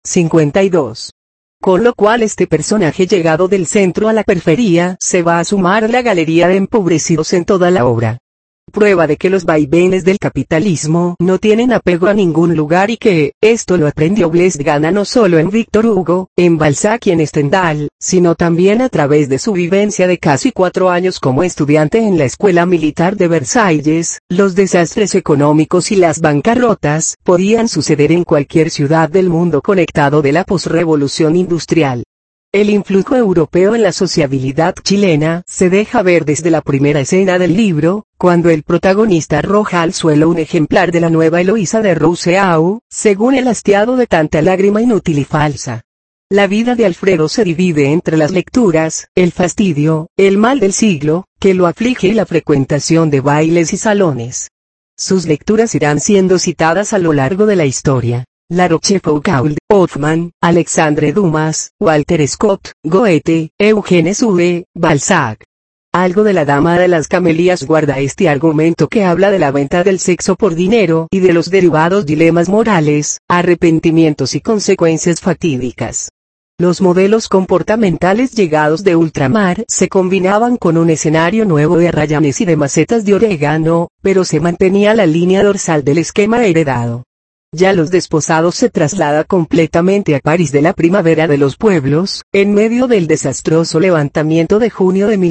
52. Con lo cual este personaje llegado del centro a la periferia se va a sumar a la galería de empobrecidos en toda la obra. Prueba de que los vaivenes del capitalismo no tienen apego a ningún lugar y que, esto lo aprendió Blest Gana no solo en Víctor Hugo, en Balzac y en Stendhal, sino también a través de su vivencia de casi 4 años como estudiante en la Escuela Militar de Versalles. Los desastres económicos y las bancarrotas podían suceder en cualquier ciudad del mundo conectado de la posrevolución industrial. El influjo europeo en la sociabilidad chilena se deja ver desde la primera escena del libro, cuando el protagonista arroja al suelo un ejemplar de la nueva Eloísa de Rousseau, según el hastiado de tanta lágrima inútil y falsa. La vida de Alfredo se divide entre las lecturas, el fastidio, el mal del siglo, que lo aflige y la frecuentación de bailes y salones. Sus lecturas irán siendo citadas a lo largo de la historia. La Rochefoucauld, Hoffmann, Alexandre Dumas, Walter Scott, Goethe, Eugène Sue, Balzac. Algo de la Dama de las Camelias guarda este argumento que habla de la venta del sexo por dinero y de los derivados dilemas morales, arrepentimientos y consecuencias fatídicas. Los modelos comportamentales llegados de ultramar se combinaban con un escenario nuevo de arrayanes y de macetas de orégano, pero se mantenía la línea dorsal del esquema heredado. Ya Los Desposados se traslada completamente a París de la primavera de los pueblos, en medio del desastroso levantamiento de junio de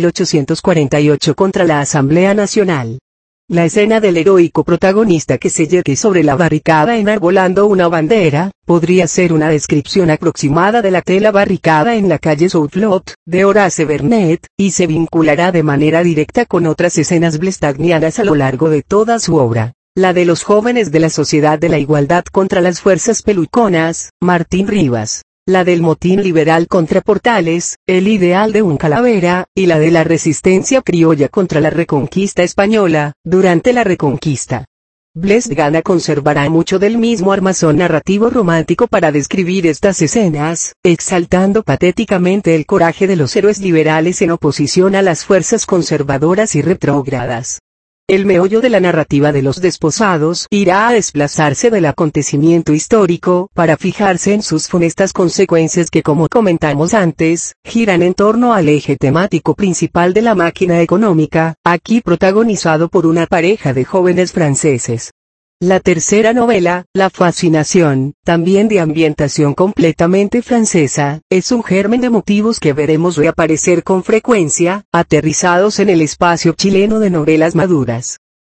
1848 contra la Asamblea Nacional. La escena del heroico protagonista que se yergue sobre la barricada enarbolando una bandera, podría ser una descripción aproximada de la tela barricada en la calle Soufflot, de Horace Vernet, y se vinculará de manera directa con otras escenas blestagnianas a lo largo de toda su obra. La de los jóvenes de la Sociedad de la Igualdad contra las fuerzas peluconas, Martín Rivas. La del motín liberal contra Portales, el ideal de un Calavera, y la de la resistencia criolla contra la Reconquista española, durante la Reconquista. Blest Gana conservará mucho del mismo armazón narrativo romántico para describir estas escenas, exaltando patéticamente el coraje de los héroes liberales en oposición a las fuerzas conservadoras y retrógradas. El meollo de la narrativa de Los Desposados irá a desplazarse del acontecimiento histórico para fijarse en sus funestas consecuencias que, como comentamos antes, giran en torno al eje temático principal de la máquina económica, aquí protagonizado por una pareja de jóvenes franceses. La tercera novela, La Fascinación, también de ambientación completamente francesa, es un germen de motivos que veremos reaparecer con frecuencia, aterrizados en el espacio chileno de novelas maduras.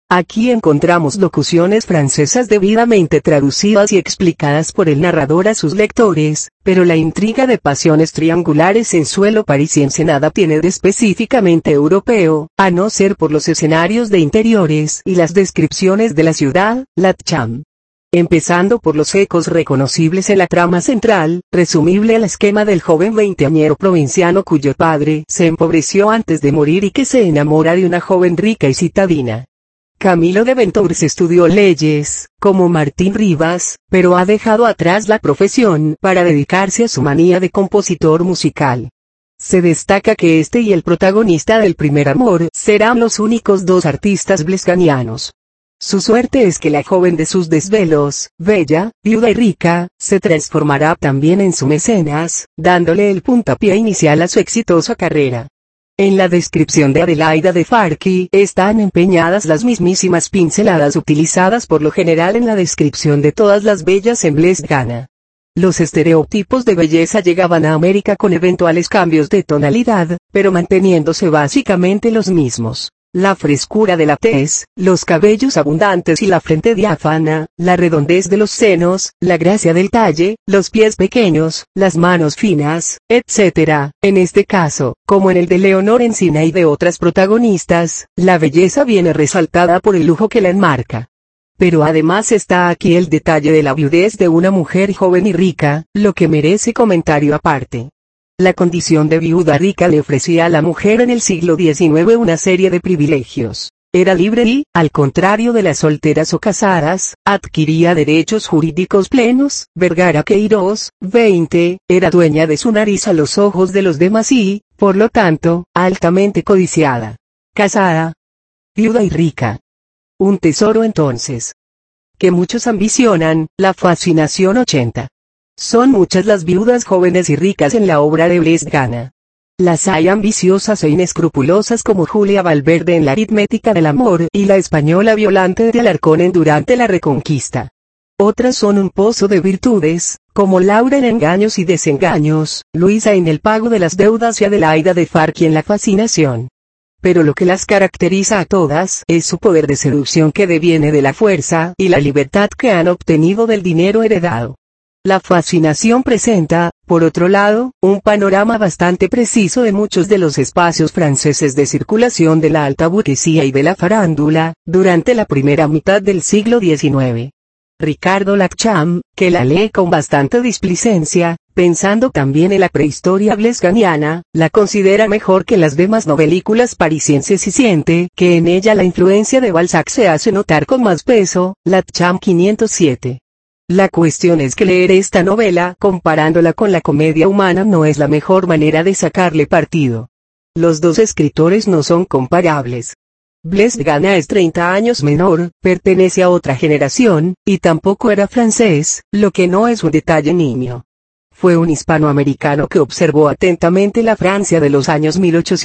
Aquí encontramos locuciones francesas debidamente traducidas y explicadas por el narrador a sus lectores, pero la intriga de pasiones triangulares en suelo parisiense nada tiene de específicamente europeo, a no ser por los escenarios de interiores y las descripciones de la ciudad, Latcham. Empezando por los ecos reconocibles en la trama central, resumible al esquema del joven veinteañero provinciano cuyo padre se empobreció antes de morir y que se enamora de una joven rica y citadina. Camilo de Ventures estudió leyes, como Martín Rivas, pero ha dejado atrás la profesión para dedicarse a su manía de compositor musical. Se destaca que este y el protagonista del primer amor serán los únicos dos artistas blesganianos. Su suerte es que la joven de sus desvelos, bella, viuda y rica, se transformará también en su mecenas, dándole el puntapié inicial a su exitosa carrera. En la descripción de Adelaida de Farqui están empeñadas las mismísimas pinceladas utilizadas por lo general en la descripción de todas las bellas en Blesgana. Los estereotipos de belleza llegaban a América con eventuales cambios de tonalidad, pero manteniéndose básicamente los mismos. La frescura de la tez, los cabellos abundantes y la frente diáfana, la redondez de los senos, la gracia del talle, los pies pequeños, las manos finas, etc. En este caso, como en el de Leonor Encina y de otras protagonistas, la belleza viene resaltada por el lujo que la enmarca. Pero además está aquí el detalle de la viudez de una mujer joven y rica, lo que merece comentario aparte. La condición de viuda rica le ofrecía a la mujer en el siglo XIX una serie de privilegios. Era libre y, al contrario de las solteras o casadas, adquiría derechos jurídicos plenos. Vergara Queiroz, 20, era dueña de su nariz a los ojos de los demás y, por lo tanto, altamente codiciada. Casada, viuda y rica. Un tesoro entonces. Que muchos ambicionan, la fascinación 80. Son muchas las viudas jóvenes y ricas en la obra de Blesgana. Las hay ambiciosas e inescrupulosas como Julia Valverde en La aritmética del amor y la española Violante de Alarcón en Durante la Reconquista. Otras son un pozo de virtudes, como Laura en Engaños y Desengaños, Luisa en El pago de las deudas y Adelaida de Farqui en La fascinación. Pero lo que las caracteriza a todas es su poder de seducción que deviene de la fuerza y la libertad que han obtenido del dinero heredado. La fascinación presenta, por otro lado, un panorama bastante preciso de muchos de los espacios franceses de circulación de la alta burguesía y de la farándula, durante la primera mitad del siglo XIX. Ricardo Latcham, que la lee con bastante displicencia, pensando también en la prehistoria blesganiana, la considera mejor que las demás novelículas parisienses y siente que en ella la influencia de Balzac se hace notar con más peso. Latcham 507. La cuestión es que leer esta novela comparándola con la comedia humana no es la mejor manera de sacarle partido. Los dos escritores no son comparables. Blesgana es 30 años menor, pertenece a otra generación, y tampoco era francés, lo que no es un detalle nimio. Fue un hispanoamericano que observó atentamente la Francia de los años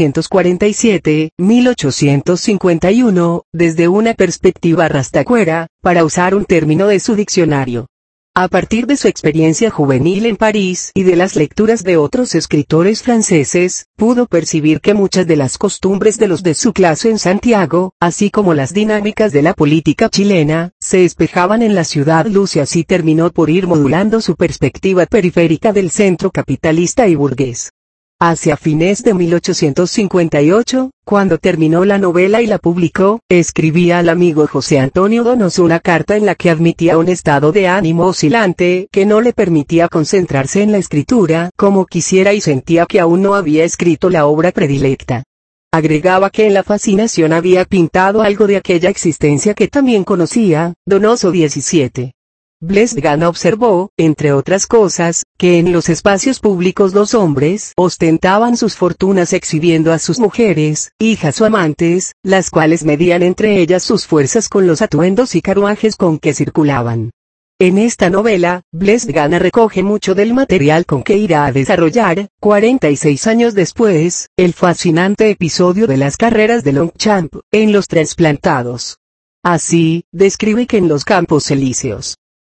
1847-1851, desde una perspectiva rastacuera, para usar un término de su diccionario. A partir de su experiencia juvenil en París y de las lecturas de otros escritores franceses, pudo percibir que muchas de las costumbres de los de su clase en Santiago, así como las dinámicas de la política chilena, se espejaban en la ciudad luz y así terminó por ir modulando su perspectiva periférica del centro capitalista y burgués. Hacia fines de 1858, cuando terminó la novela y la publicó, escribía al amigo José Antonio Donoso una carta en la que admitía un estado de ánimo oscilante que no le permitía concentrarse en la escritura como quisiera y sentía que aún no había escrito la obra predilecta. Agregaba que en La fascinación había pintado algo de aquella existencia que también conocía. Donoso 17. Blesgana observó, entre otras cosas, que en los espacios públicos los hombres ostentaban sus fortunas exhibiendo a sus mujeres, hijas o amantes, las cuales medían entre ellas sus fuerzas con los atuendos y carruajes con que circulaban. En esta novela, Blesgana recoge mucho del material con que irá a desarrollar, 46 años después, el fascinante episodio de las carreras de Longchamp, en Los trasplantados. Así, describe que en los Campos Elíseos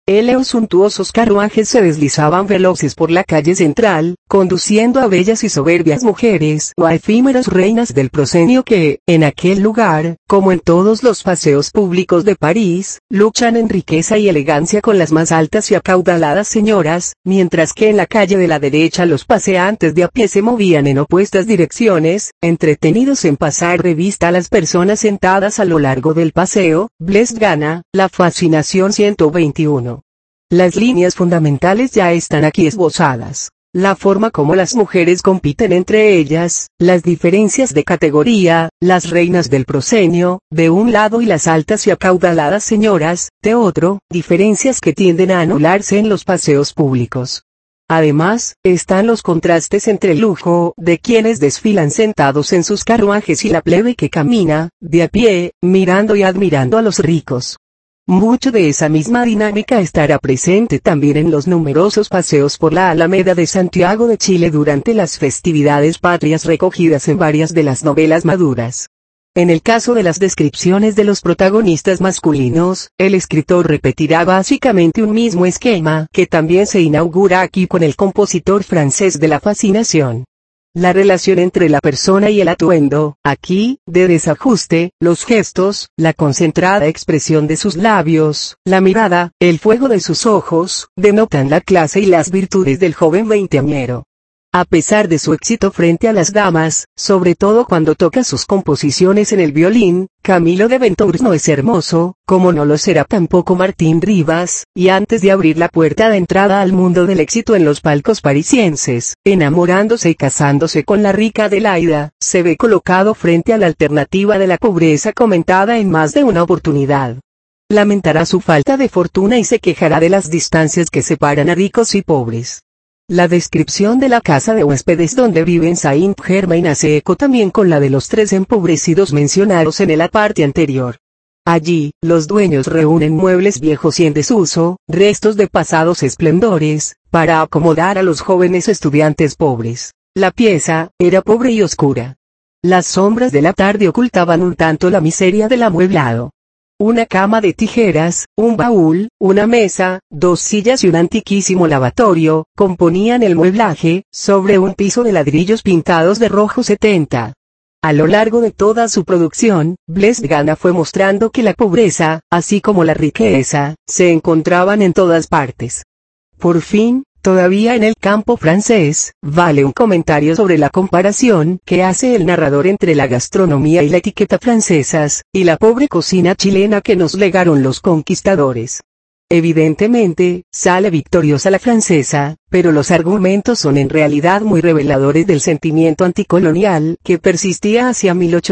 Los suntuosos carruajes se deslizaban veloces por la calle central, conduciendo a bellas y soberbias mujeres o a efímeras reinas del proscenio que, en aquel lugar, como en todos los paseos públicos de París, luchan en riqueza y elegancia con las más altas y acaudaladas señoras, mientras que en la calle de la derecha los paseantes de a pie se movían en opuestas direcciones, entretenidos en pasar revista a las personas sentadas a lo largo del paseo. Blest Gana, la fascinación 121. Las líneas fundamentales ya están aquí esbozadas. La forma como las mujeres compiten entre ellas, las diferencias de categoría, las reinas del proscenio, de un lado y las altas y acaudaladas señoras, de otro, diferencias que tienden a anularse en los paseos públicos. Además, están los contrastes entre el lujo de quienes desfilan sentados en sus carruajes y la plebe que camina, de a pie, mirando y admirando a los ricos. Mucho de esa misma dinámica estará presente también en los numerosos paseos por la Alameda de Santiago de Chile durante las festividades patrias recogidas en varias de las novelas maduras. En el caso de las descripciones de los protagonistas masculinos, el escritor repetirá básicamente un mismo esquema que también se inaugura aquí con el compositor francés de la fascinación. La relación entre la persona y el atuendo, aquí, de desajuste, los gestos, la concentrada expresión de sus labios, la mirada, el fuego de sus ojos, denotan la clase y las virtudes del joven veinteañero. A pesar de su éxito frente a las damas, sobre todo cuando toca sus composiciones en el violín, Camilo de Ventures no es hermoso, como no lo será tampoco Martín Rivas, y antes de abrir la puerta de entrada al mundo del éxito en los palcos parisienses, enamorándose y casándose con la rica Adelaida, se ve colocado frente a la alternativa de la pobreza comentada en más de una oportunidad. Lamentará su falta de fortuna y se quejará de las distancias que separan a ricos y pobres. La descripción de la casa de huéspedes donde vive en Saint-Germain hace eco también con la de los tres empobrecidos mencionados en el aparte anterior. Allí, los dueños reúnen muebles viejos y en desuso, restos de pasados esplendores, para acomodar a los jóvenes estudiantes pobres. La pieza era pobre y oscura. Las sombras de la tarde ocultaban un tanto la miseria del amueblado. Una cama de tijeras, un baúl, una mesa, dos sillas y un antiquísimo lavatorio, componían el mueblaje, sobre un piso de ladrillos pintados de rojo 70. A lo largo de toda su producción, Blest Gana fue mostrando que la pobreza, así como la riqueza, se encontraban en todas partes. Por fin, todavía en el campo francés, vale un comentario sobre la comparación que hace el narrador entre la gastronomía y la etiqueta francesas, y la pobre cocina chilena que nos legaron los conquistadores. Evidentemente, sale victoriosa la francesa, pero los argumentos son en realidad muy reveladores del sentimiento anticolonial que persistía hacia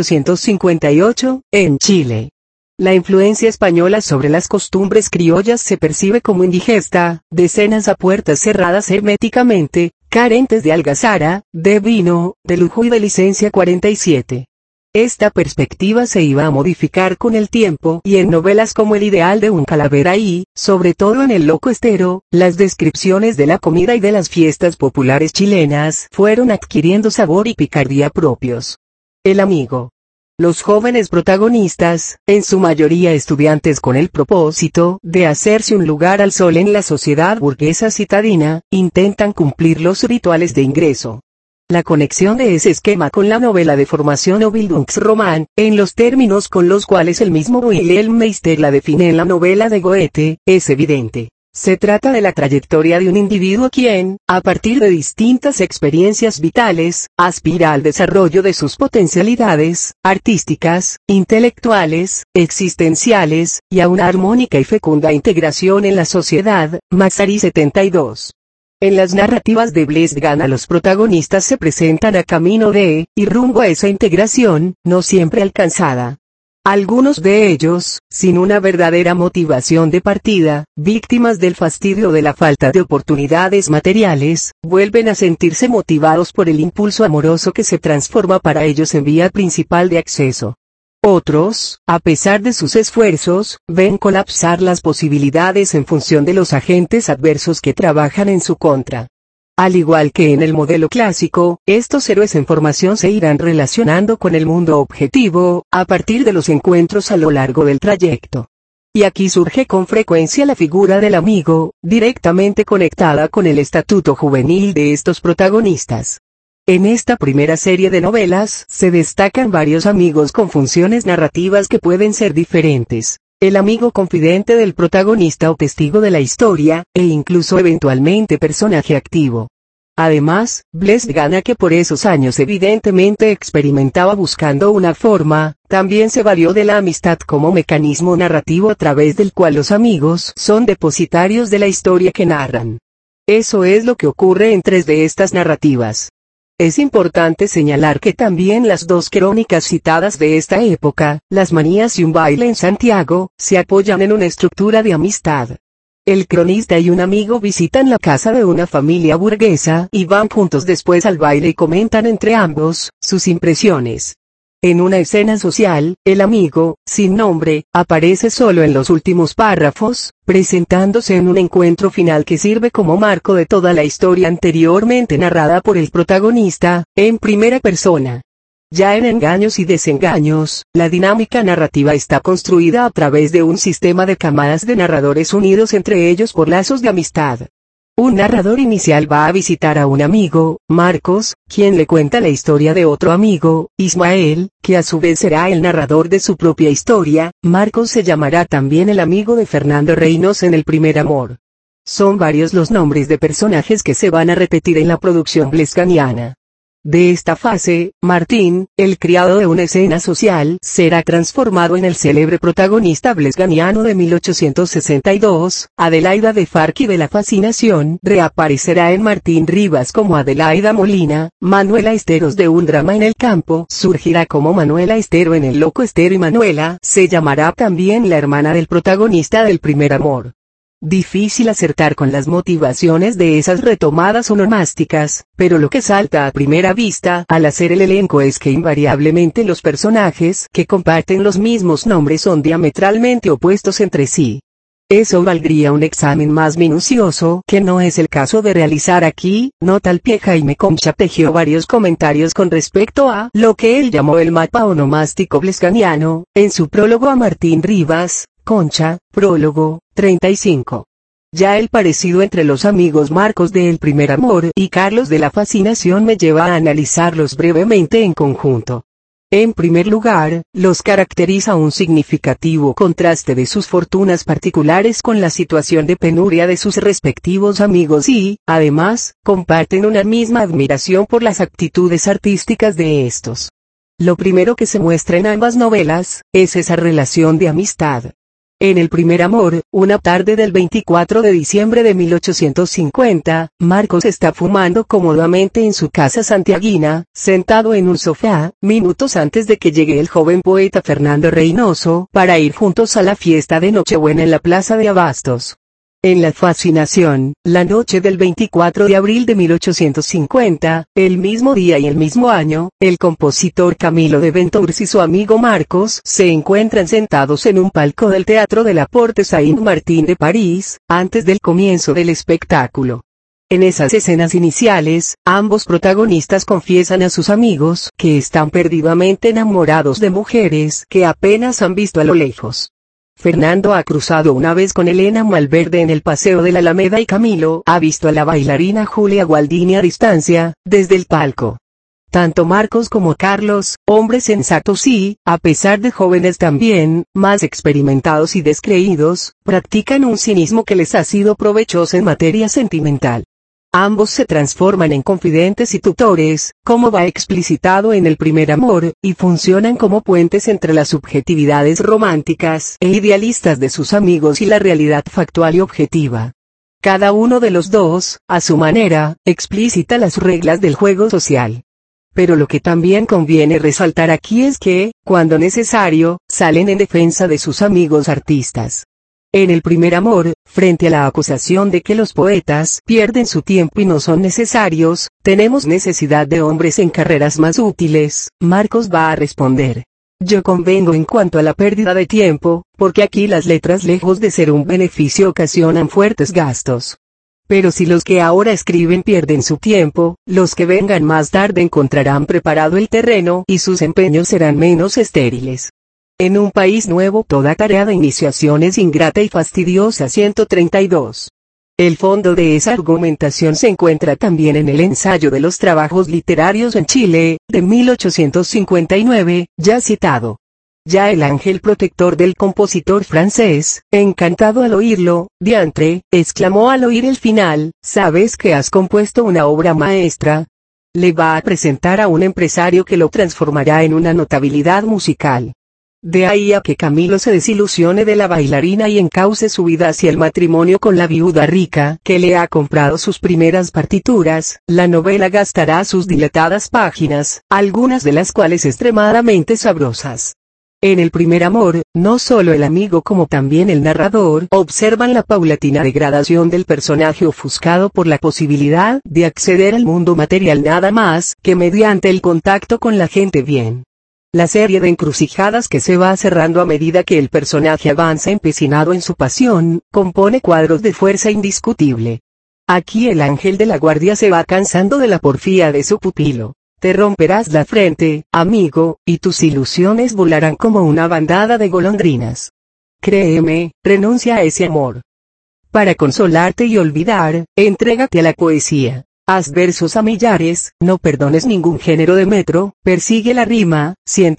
1858, en Chile. La influencia española sobre las costumbres criollas se percibe como indigesta, de cenas a puertas cerradas herméticamente, carentes de algazara, de vino, de lujo y de licencia 47. Esta perspectiva se iba a modificar con el tiempo y en novelas como El ideal de un calavera y, sobre todo en El loco estero, las descripciones de la comida y de las fiestas populares chilenas fueron adquiriendo sabor y picardía propios. El amigo. Los jóvenes protagonistas, en su mayoría estudiantes con el propósito de hacerse un lugar al sol en la sociedad burguesa citadina, intentan cumplir los rituales de ingreso. La conexión de ese esquema con la novela de formación o Bildungsroman, en los términos con los cuales el mismo Wilhelm Meister la define en la novela de Goethe, es evidente. Se trata de la trayectoria de un individuo quien, a partir de distintas experiencias vitales, aspira al desarrollo de sus potencialidades, artísticas, intelectuales, existenciales, y a una armónica y fecunda integración en la sociedad. Massari 72. En las narrativas de Blest Gana los protagonistas se presentan a camino de, y rumbo a esa integración, no siempre alcanzada. Algunos de ellos, sin una verdadera motivación de partida, víctimas del fastidio de la falta de oportunidades materiales, vuelven a sentirse motivados por el impulso amoroso que se transforma para ellos en vía principal de acceso. Otros, a pesar de sus esfuerzos, ven colapsar las posibilidades en función de los agentes adversos que trabajan en su contra. Al igual que en el modelo clásico, estos héroes en formación se irán relacionando con el mundo objetivo, a partir de los encuentros a lo largo del trayecto. Y aquí surge con frecuencia la figura del amigo, directamente conectada con el estatuto juvenil de estos protagonistas. En esta primera serie de novelas se destacan varios amigos con funciones narrativas que pueden ser diferentes. El amigo confidente del protagonista o testigo de la historia, e incluso eventualmente personaje activo. Además, Blest Gana, que por esos años evidentemente experimentaba buscando una forma, también se valió de la amistad como mecanismo narrativo a través del cual los amigos son depositarios de la historia que narran. Eso es lo que ocurre en 3 de estas narrativas. Es importante señalar que también las 2 crónicas citadas de esta época, Las manías y un baile en Santiago, se apoyan en una estructura de amistad. El cronista y un amigo visitan la casa de una familia burguesa y van juntos después al baile y comentan entre ambos sus impresiones. En una escena social, el amigo, sin nombre, aparece solo en los últimos párrafos, presentándose en un encuentro final que sirve como marco de toda la historia anteriormente narrada por el protagonista, en primera persona. Ya en Engaños y Desengaños, la dinámica narrativa está construida a través de un sistema de camadas de narradores unidos entre ellos por lazos de amistad. Un narrador inicial va a visitar a un amigo, Marcos, quien le cuenta la historia de otro amigo, Ismael, que a su vez será el narrador de su propia historia. Marcos se llamará también el amigo de Fernando Reynoso en El primer amor. Son varios los nombres de personajes que se van a repetir en la producción blesganiana. De esta fase, Martín, el criado de una escena social, será transformado en el célebre protagonista blesganiano de 1862, Adelaida de Farqui de la Fascinación. Reaparecerá en Martín Rivas como Adelaida Molina. Manuela Esteros de Un drama en el campo surgirá como Manuela Estero en El loco Estero, y Manuela se llamará también la hermana del protagonista del primer amor. Difícil acertar con las motivaciones de esas retomadas onomásticas, pero lo que salta a primera vista al hacer el elenco es que invariablemente los personajes que comparten los mismos nombres son diametralmente opuestos entre sí. Eso valdría un examen más minucioso, que no es el caso de realizar aquí. Nota al pie: Jaime Concha tejió varios comentarios con respecto a lo que él llamó el mapa onomástico blesganiano, en su prólogo a Martín Rivas. Concha, prólogo, 35. Ya el parecido entre los amigos Marcos de El primer amor y Carlos de la Fascinación me lleva a analizarlos brevemente en conjunto. En primer lugar, los caracteriza un significativo contraste de sus fortunas particulares con la situación de penuria de sus respectivos amigos y, además, comparten una misma admiración por las actitudes artísticas de estos. Lo primero que se muestra en ambas novelas es esa relación de amistad. En El primer amor, una tarde del 24 de diciembre de 1850, Marcos está fumando cómodamente en su casa santiaguina, sentado en un sofá, minutos antes de que llegue el joven poeta Fernando Reynoso, para ir juntos a la fiesta de Nochebuena en la plaza de Abastos. En La Fascinación, la noche del 24 de abril de 1850, el mismo día y el mismo año, el compositor Camilo de Venturs y su amigo Marcos se encuentran sentados en un palco del Teatro de la Porte Saint-Martin de París, antes del comienzo del espectáculo. En esas escenas iniciales, ambos protagonistas confiesan a sus amigos que están perdidamente enamorados de mujeres que apenas han visto a lo lejos. Fernando ha cruzado una vez con Elena Malverde en el paseo de la Alameda y Camilo ha visto a la bailarina Julia Gualdini a distancia, desde el palco. Tanto Marcos como Carlos, hombres sensatos y, a pesar de jóvenes también, más experimentados y descreídos, practican un cinismo que les ha sido provechoso en materia sentimental. Ambos se transforman en confidentes y tutores, como va explicitado en El primer amor, y funcionan como puentes entre las subjetividades románticas e idealistas de sus amigos y la realidad factual y objetiva. Cada uno de los dos, a su manera, explicita las reglas del juego social. Pero lo que también conviene resaltar aquí es que, cuando necesario, salen en defensa de sus amigos artistas. En El primer amor, frente a la acusación de que los poetas pierden su tiempo y no son necesarios, tenemos necesidad de hombres en carreras más útiles, Marcos va a responder: yo convengo en cuanto a la pérdida de tiempo, porque aquí las letras, lejos de ser un beneficio, ocasionan fuertes gastos. Pero si los que ahora escriben pierden su tiempo, los que vengan más tarde encontrarán preparado el terreno y sus empeños serán menos estériles. En un país nuevo toda tarea de iniciación es ingrata y fastidiosa. 132. El fondo de esa argumentación se encuentra también en el ensayo de los trabajos literarios en Chile, de 1859, ya citado. Ya el ángel protector del compositor francés, encantado al oírlo, diantre, exclamó al oír el final, ¿sabes que has compuesto una obra maestra? Le va a presentar a un empresario que lo transformará en una notabilidad musical. De ahí a que Camilo se desilusione de la bailarina y encauce su vida hacia el matrimonio con la viuda rica que le ha comprado sus primeras partituras, la novela gastará sus dilatadas páginas, algunas de las cuales extremadamente sabrosas. En el primer amor, no solo el amigo como también el narrador observan la paulatina degradación del personaje ofuscado por la posibilidad de acceder al mundo material nada más que mediante el contacto con la gente bien. La serie de encrucijadas que se va cerrando a medida que el personaje avanza empecinado en su pasión, compone cuadros de fuerza indiscutible. Aquí el ángel de la guardia se va cansando de la porfía de su pupilo. Te romperás la frente, amigo, y tus ilusiones volarán como una bandada de golondrinas. Créeme, renuncia a ese amor. Para consolarte y olvidar, entrégate a la poesía. Haz versos a millares, no perdones ningún género de metro, persigue la rima.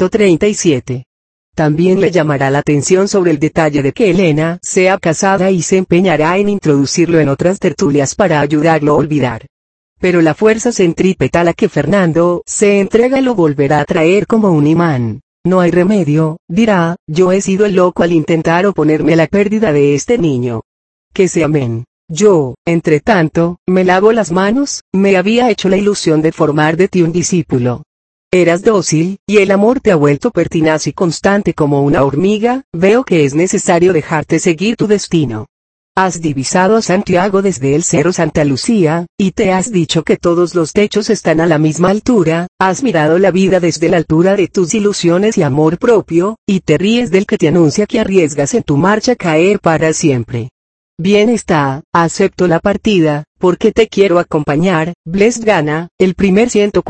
137. También le llamará la atención sobre el detalle de que Elena sea casada y se empeñará en introducirlo en otras tertulias para ayudarlo a olvidar. Pero la fuerza centrípeta a la que Fernando se entrega lo volverá a traer como un imán. No hay remedio, dirá, yo he sido el loco al intentar oponerme a la pérdida de este niño. Que se amen. Yo, entre tanto, me lavo las manos, me había hecho la ilusión de formar de ti un discípulo. Eras dócil, y el amor te ha vuelto pertinaz y constante como una hormiga, veo que es necesario dejarte seguir tu destino. Has divisado a Santiago desde el Cerro Santa Lucía, y te has dicho que todos los techos están a la misma altura, has mirado la vida desde la altura de tus ilusiones y amor propio, y te ríes del que te anuncia que arriesgas en tu marcha caer para siempre. Bien está, acepto la partida, porque te quiero acompañar. Blest Gana, el primer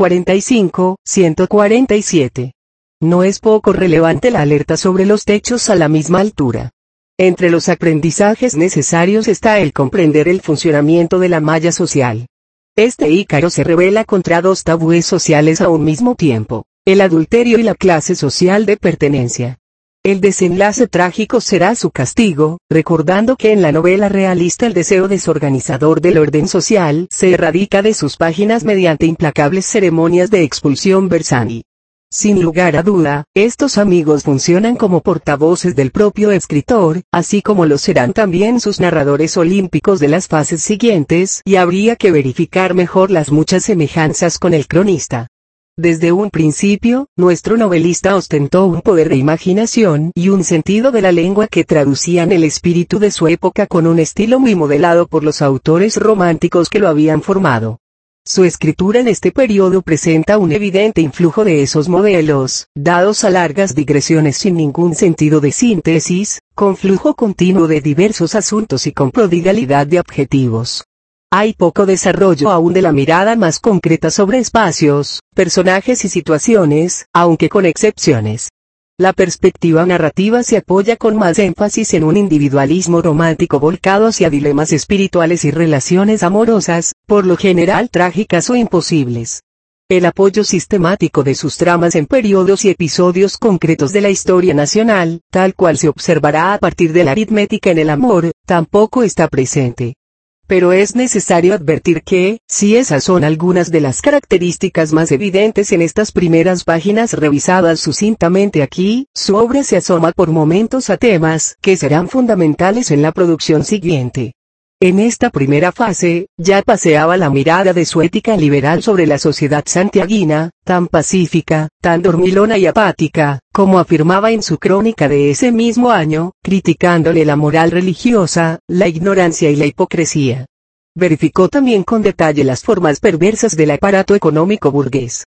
145, 147. No es poco relevante la alerta sobre los techos a la misma altura. Entre los aprendizajes necesarios está el comprender el funcionamiento de la malla social. Este Ícaro se revela contra dos tabúes sociales a un mismo tiempo, el adulterio y la clase social de pertenencia. El desenlace trágico será su castigo, recordando que en la novela realista el deseo desorganizador del orden social se erradica de sus páginas mediante implacables ceremonias de expulsión Bersani. Sin lugar a duda, estos amigos funcionan como portavoces del propio escritor, así como lo serán también sus narradores olímpicos de las fases siguientes, y habría que verificar mejor las muchas semejanzas con el cronista. Desde un principio, nuestro novelista ostentó un poder de imaginación y un sentido de la lengua que traducían el espíritu de su época con un estilo muy modelado por los autores románticos que lo habían formado. Su escritura en este periodo presenta un evidente influjo de esos modelos, dados a largas digresiones sin ningún sentido de síntesis, con flujo continuo de diversos asuntos y con prodigalidad de adjetivos. Hay poco desarrollo aún de la mirada más concreta sobre espacios, personajes y situaciones, aunque con excepciones. La perspectiva narrativa se apoya con más énfasis en un individualismo romántico volcado hacia dilemas espirituales y relaciones amorosas, por lo general trágicas o imposibles. El apoyo sistemático de sus tramas en periodos y episodios concretos de la historia nacional, tal cual se observará a partir de la aritmética en el amor, tampoco está presente. Pero es necesario advertir que, si esas son algunas de las características más evidentes en estas primeras páginas revisadas sucintamente aquí, su obra se asoma por momentos a temas que serán fundamentales en la producción siguiente. En esta primera fase, ya paseaba la mirada de su ética liberal sobre la sociedad santiaguina, tan pacífica, tan dormilona y apática, como afirmaba en su crónica de ese mismo año, criticándole la moral religiosa, la ignorancia y la hipocresía. Verificó también con detalle las formas perversas del aparato económico burgués.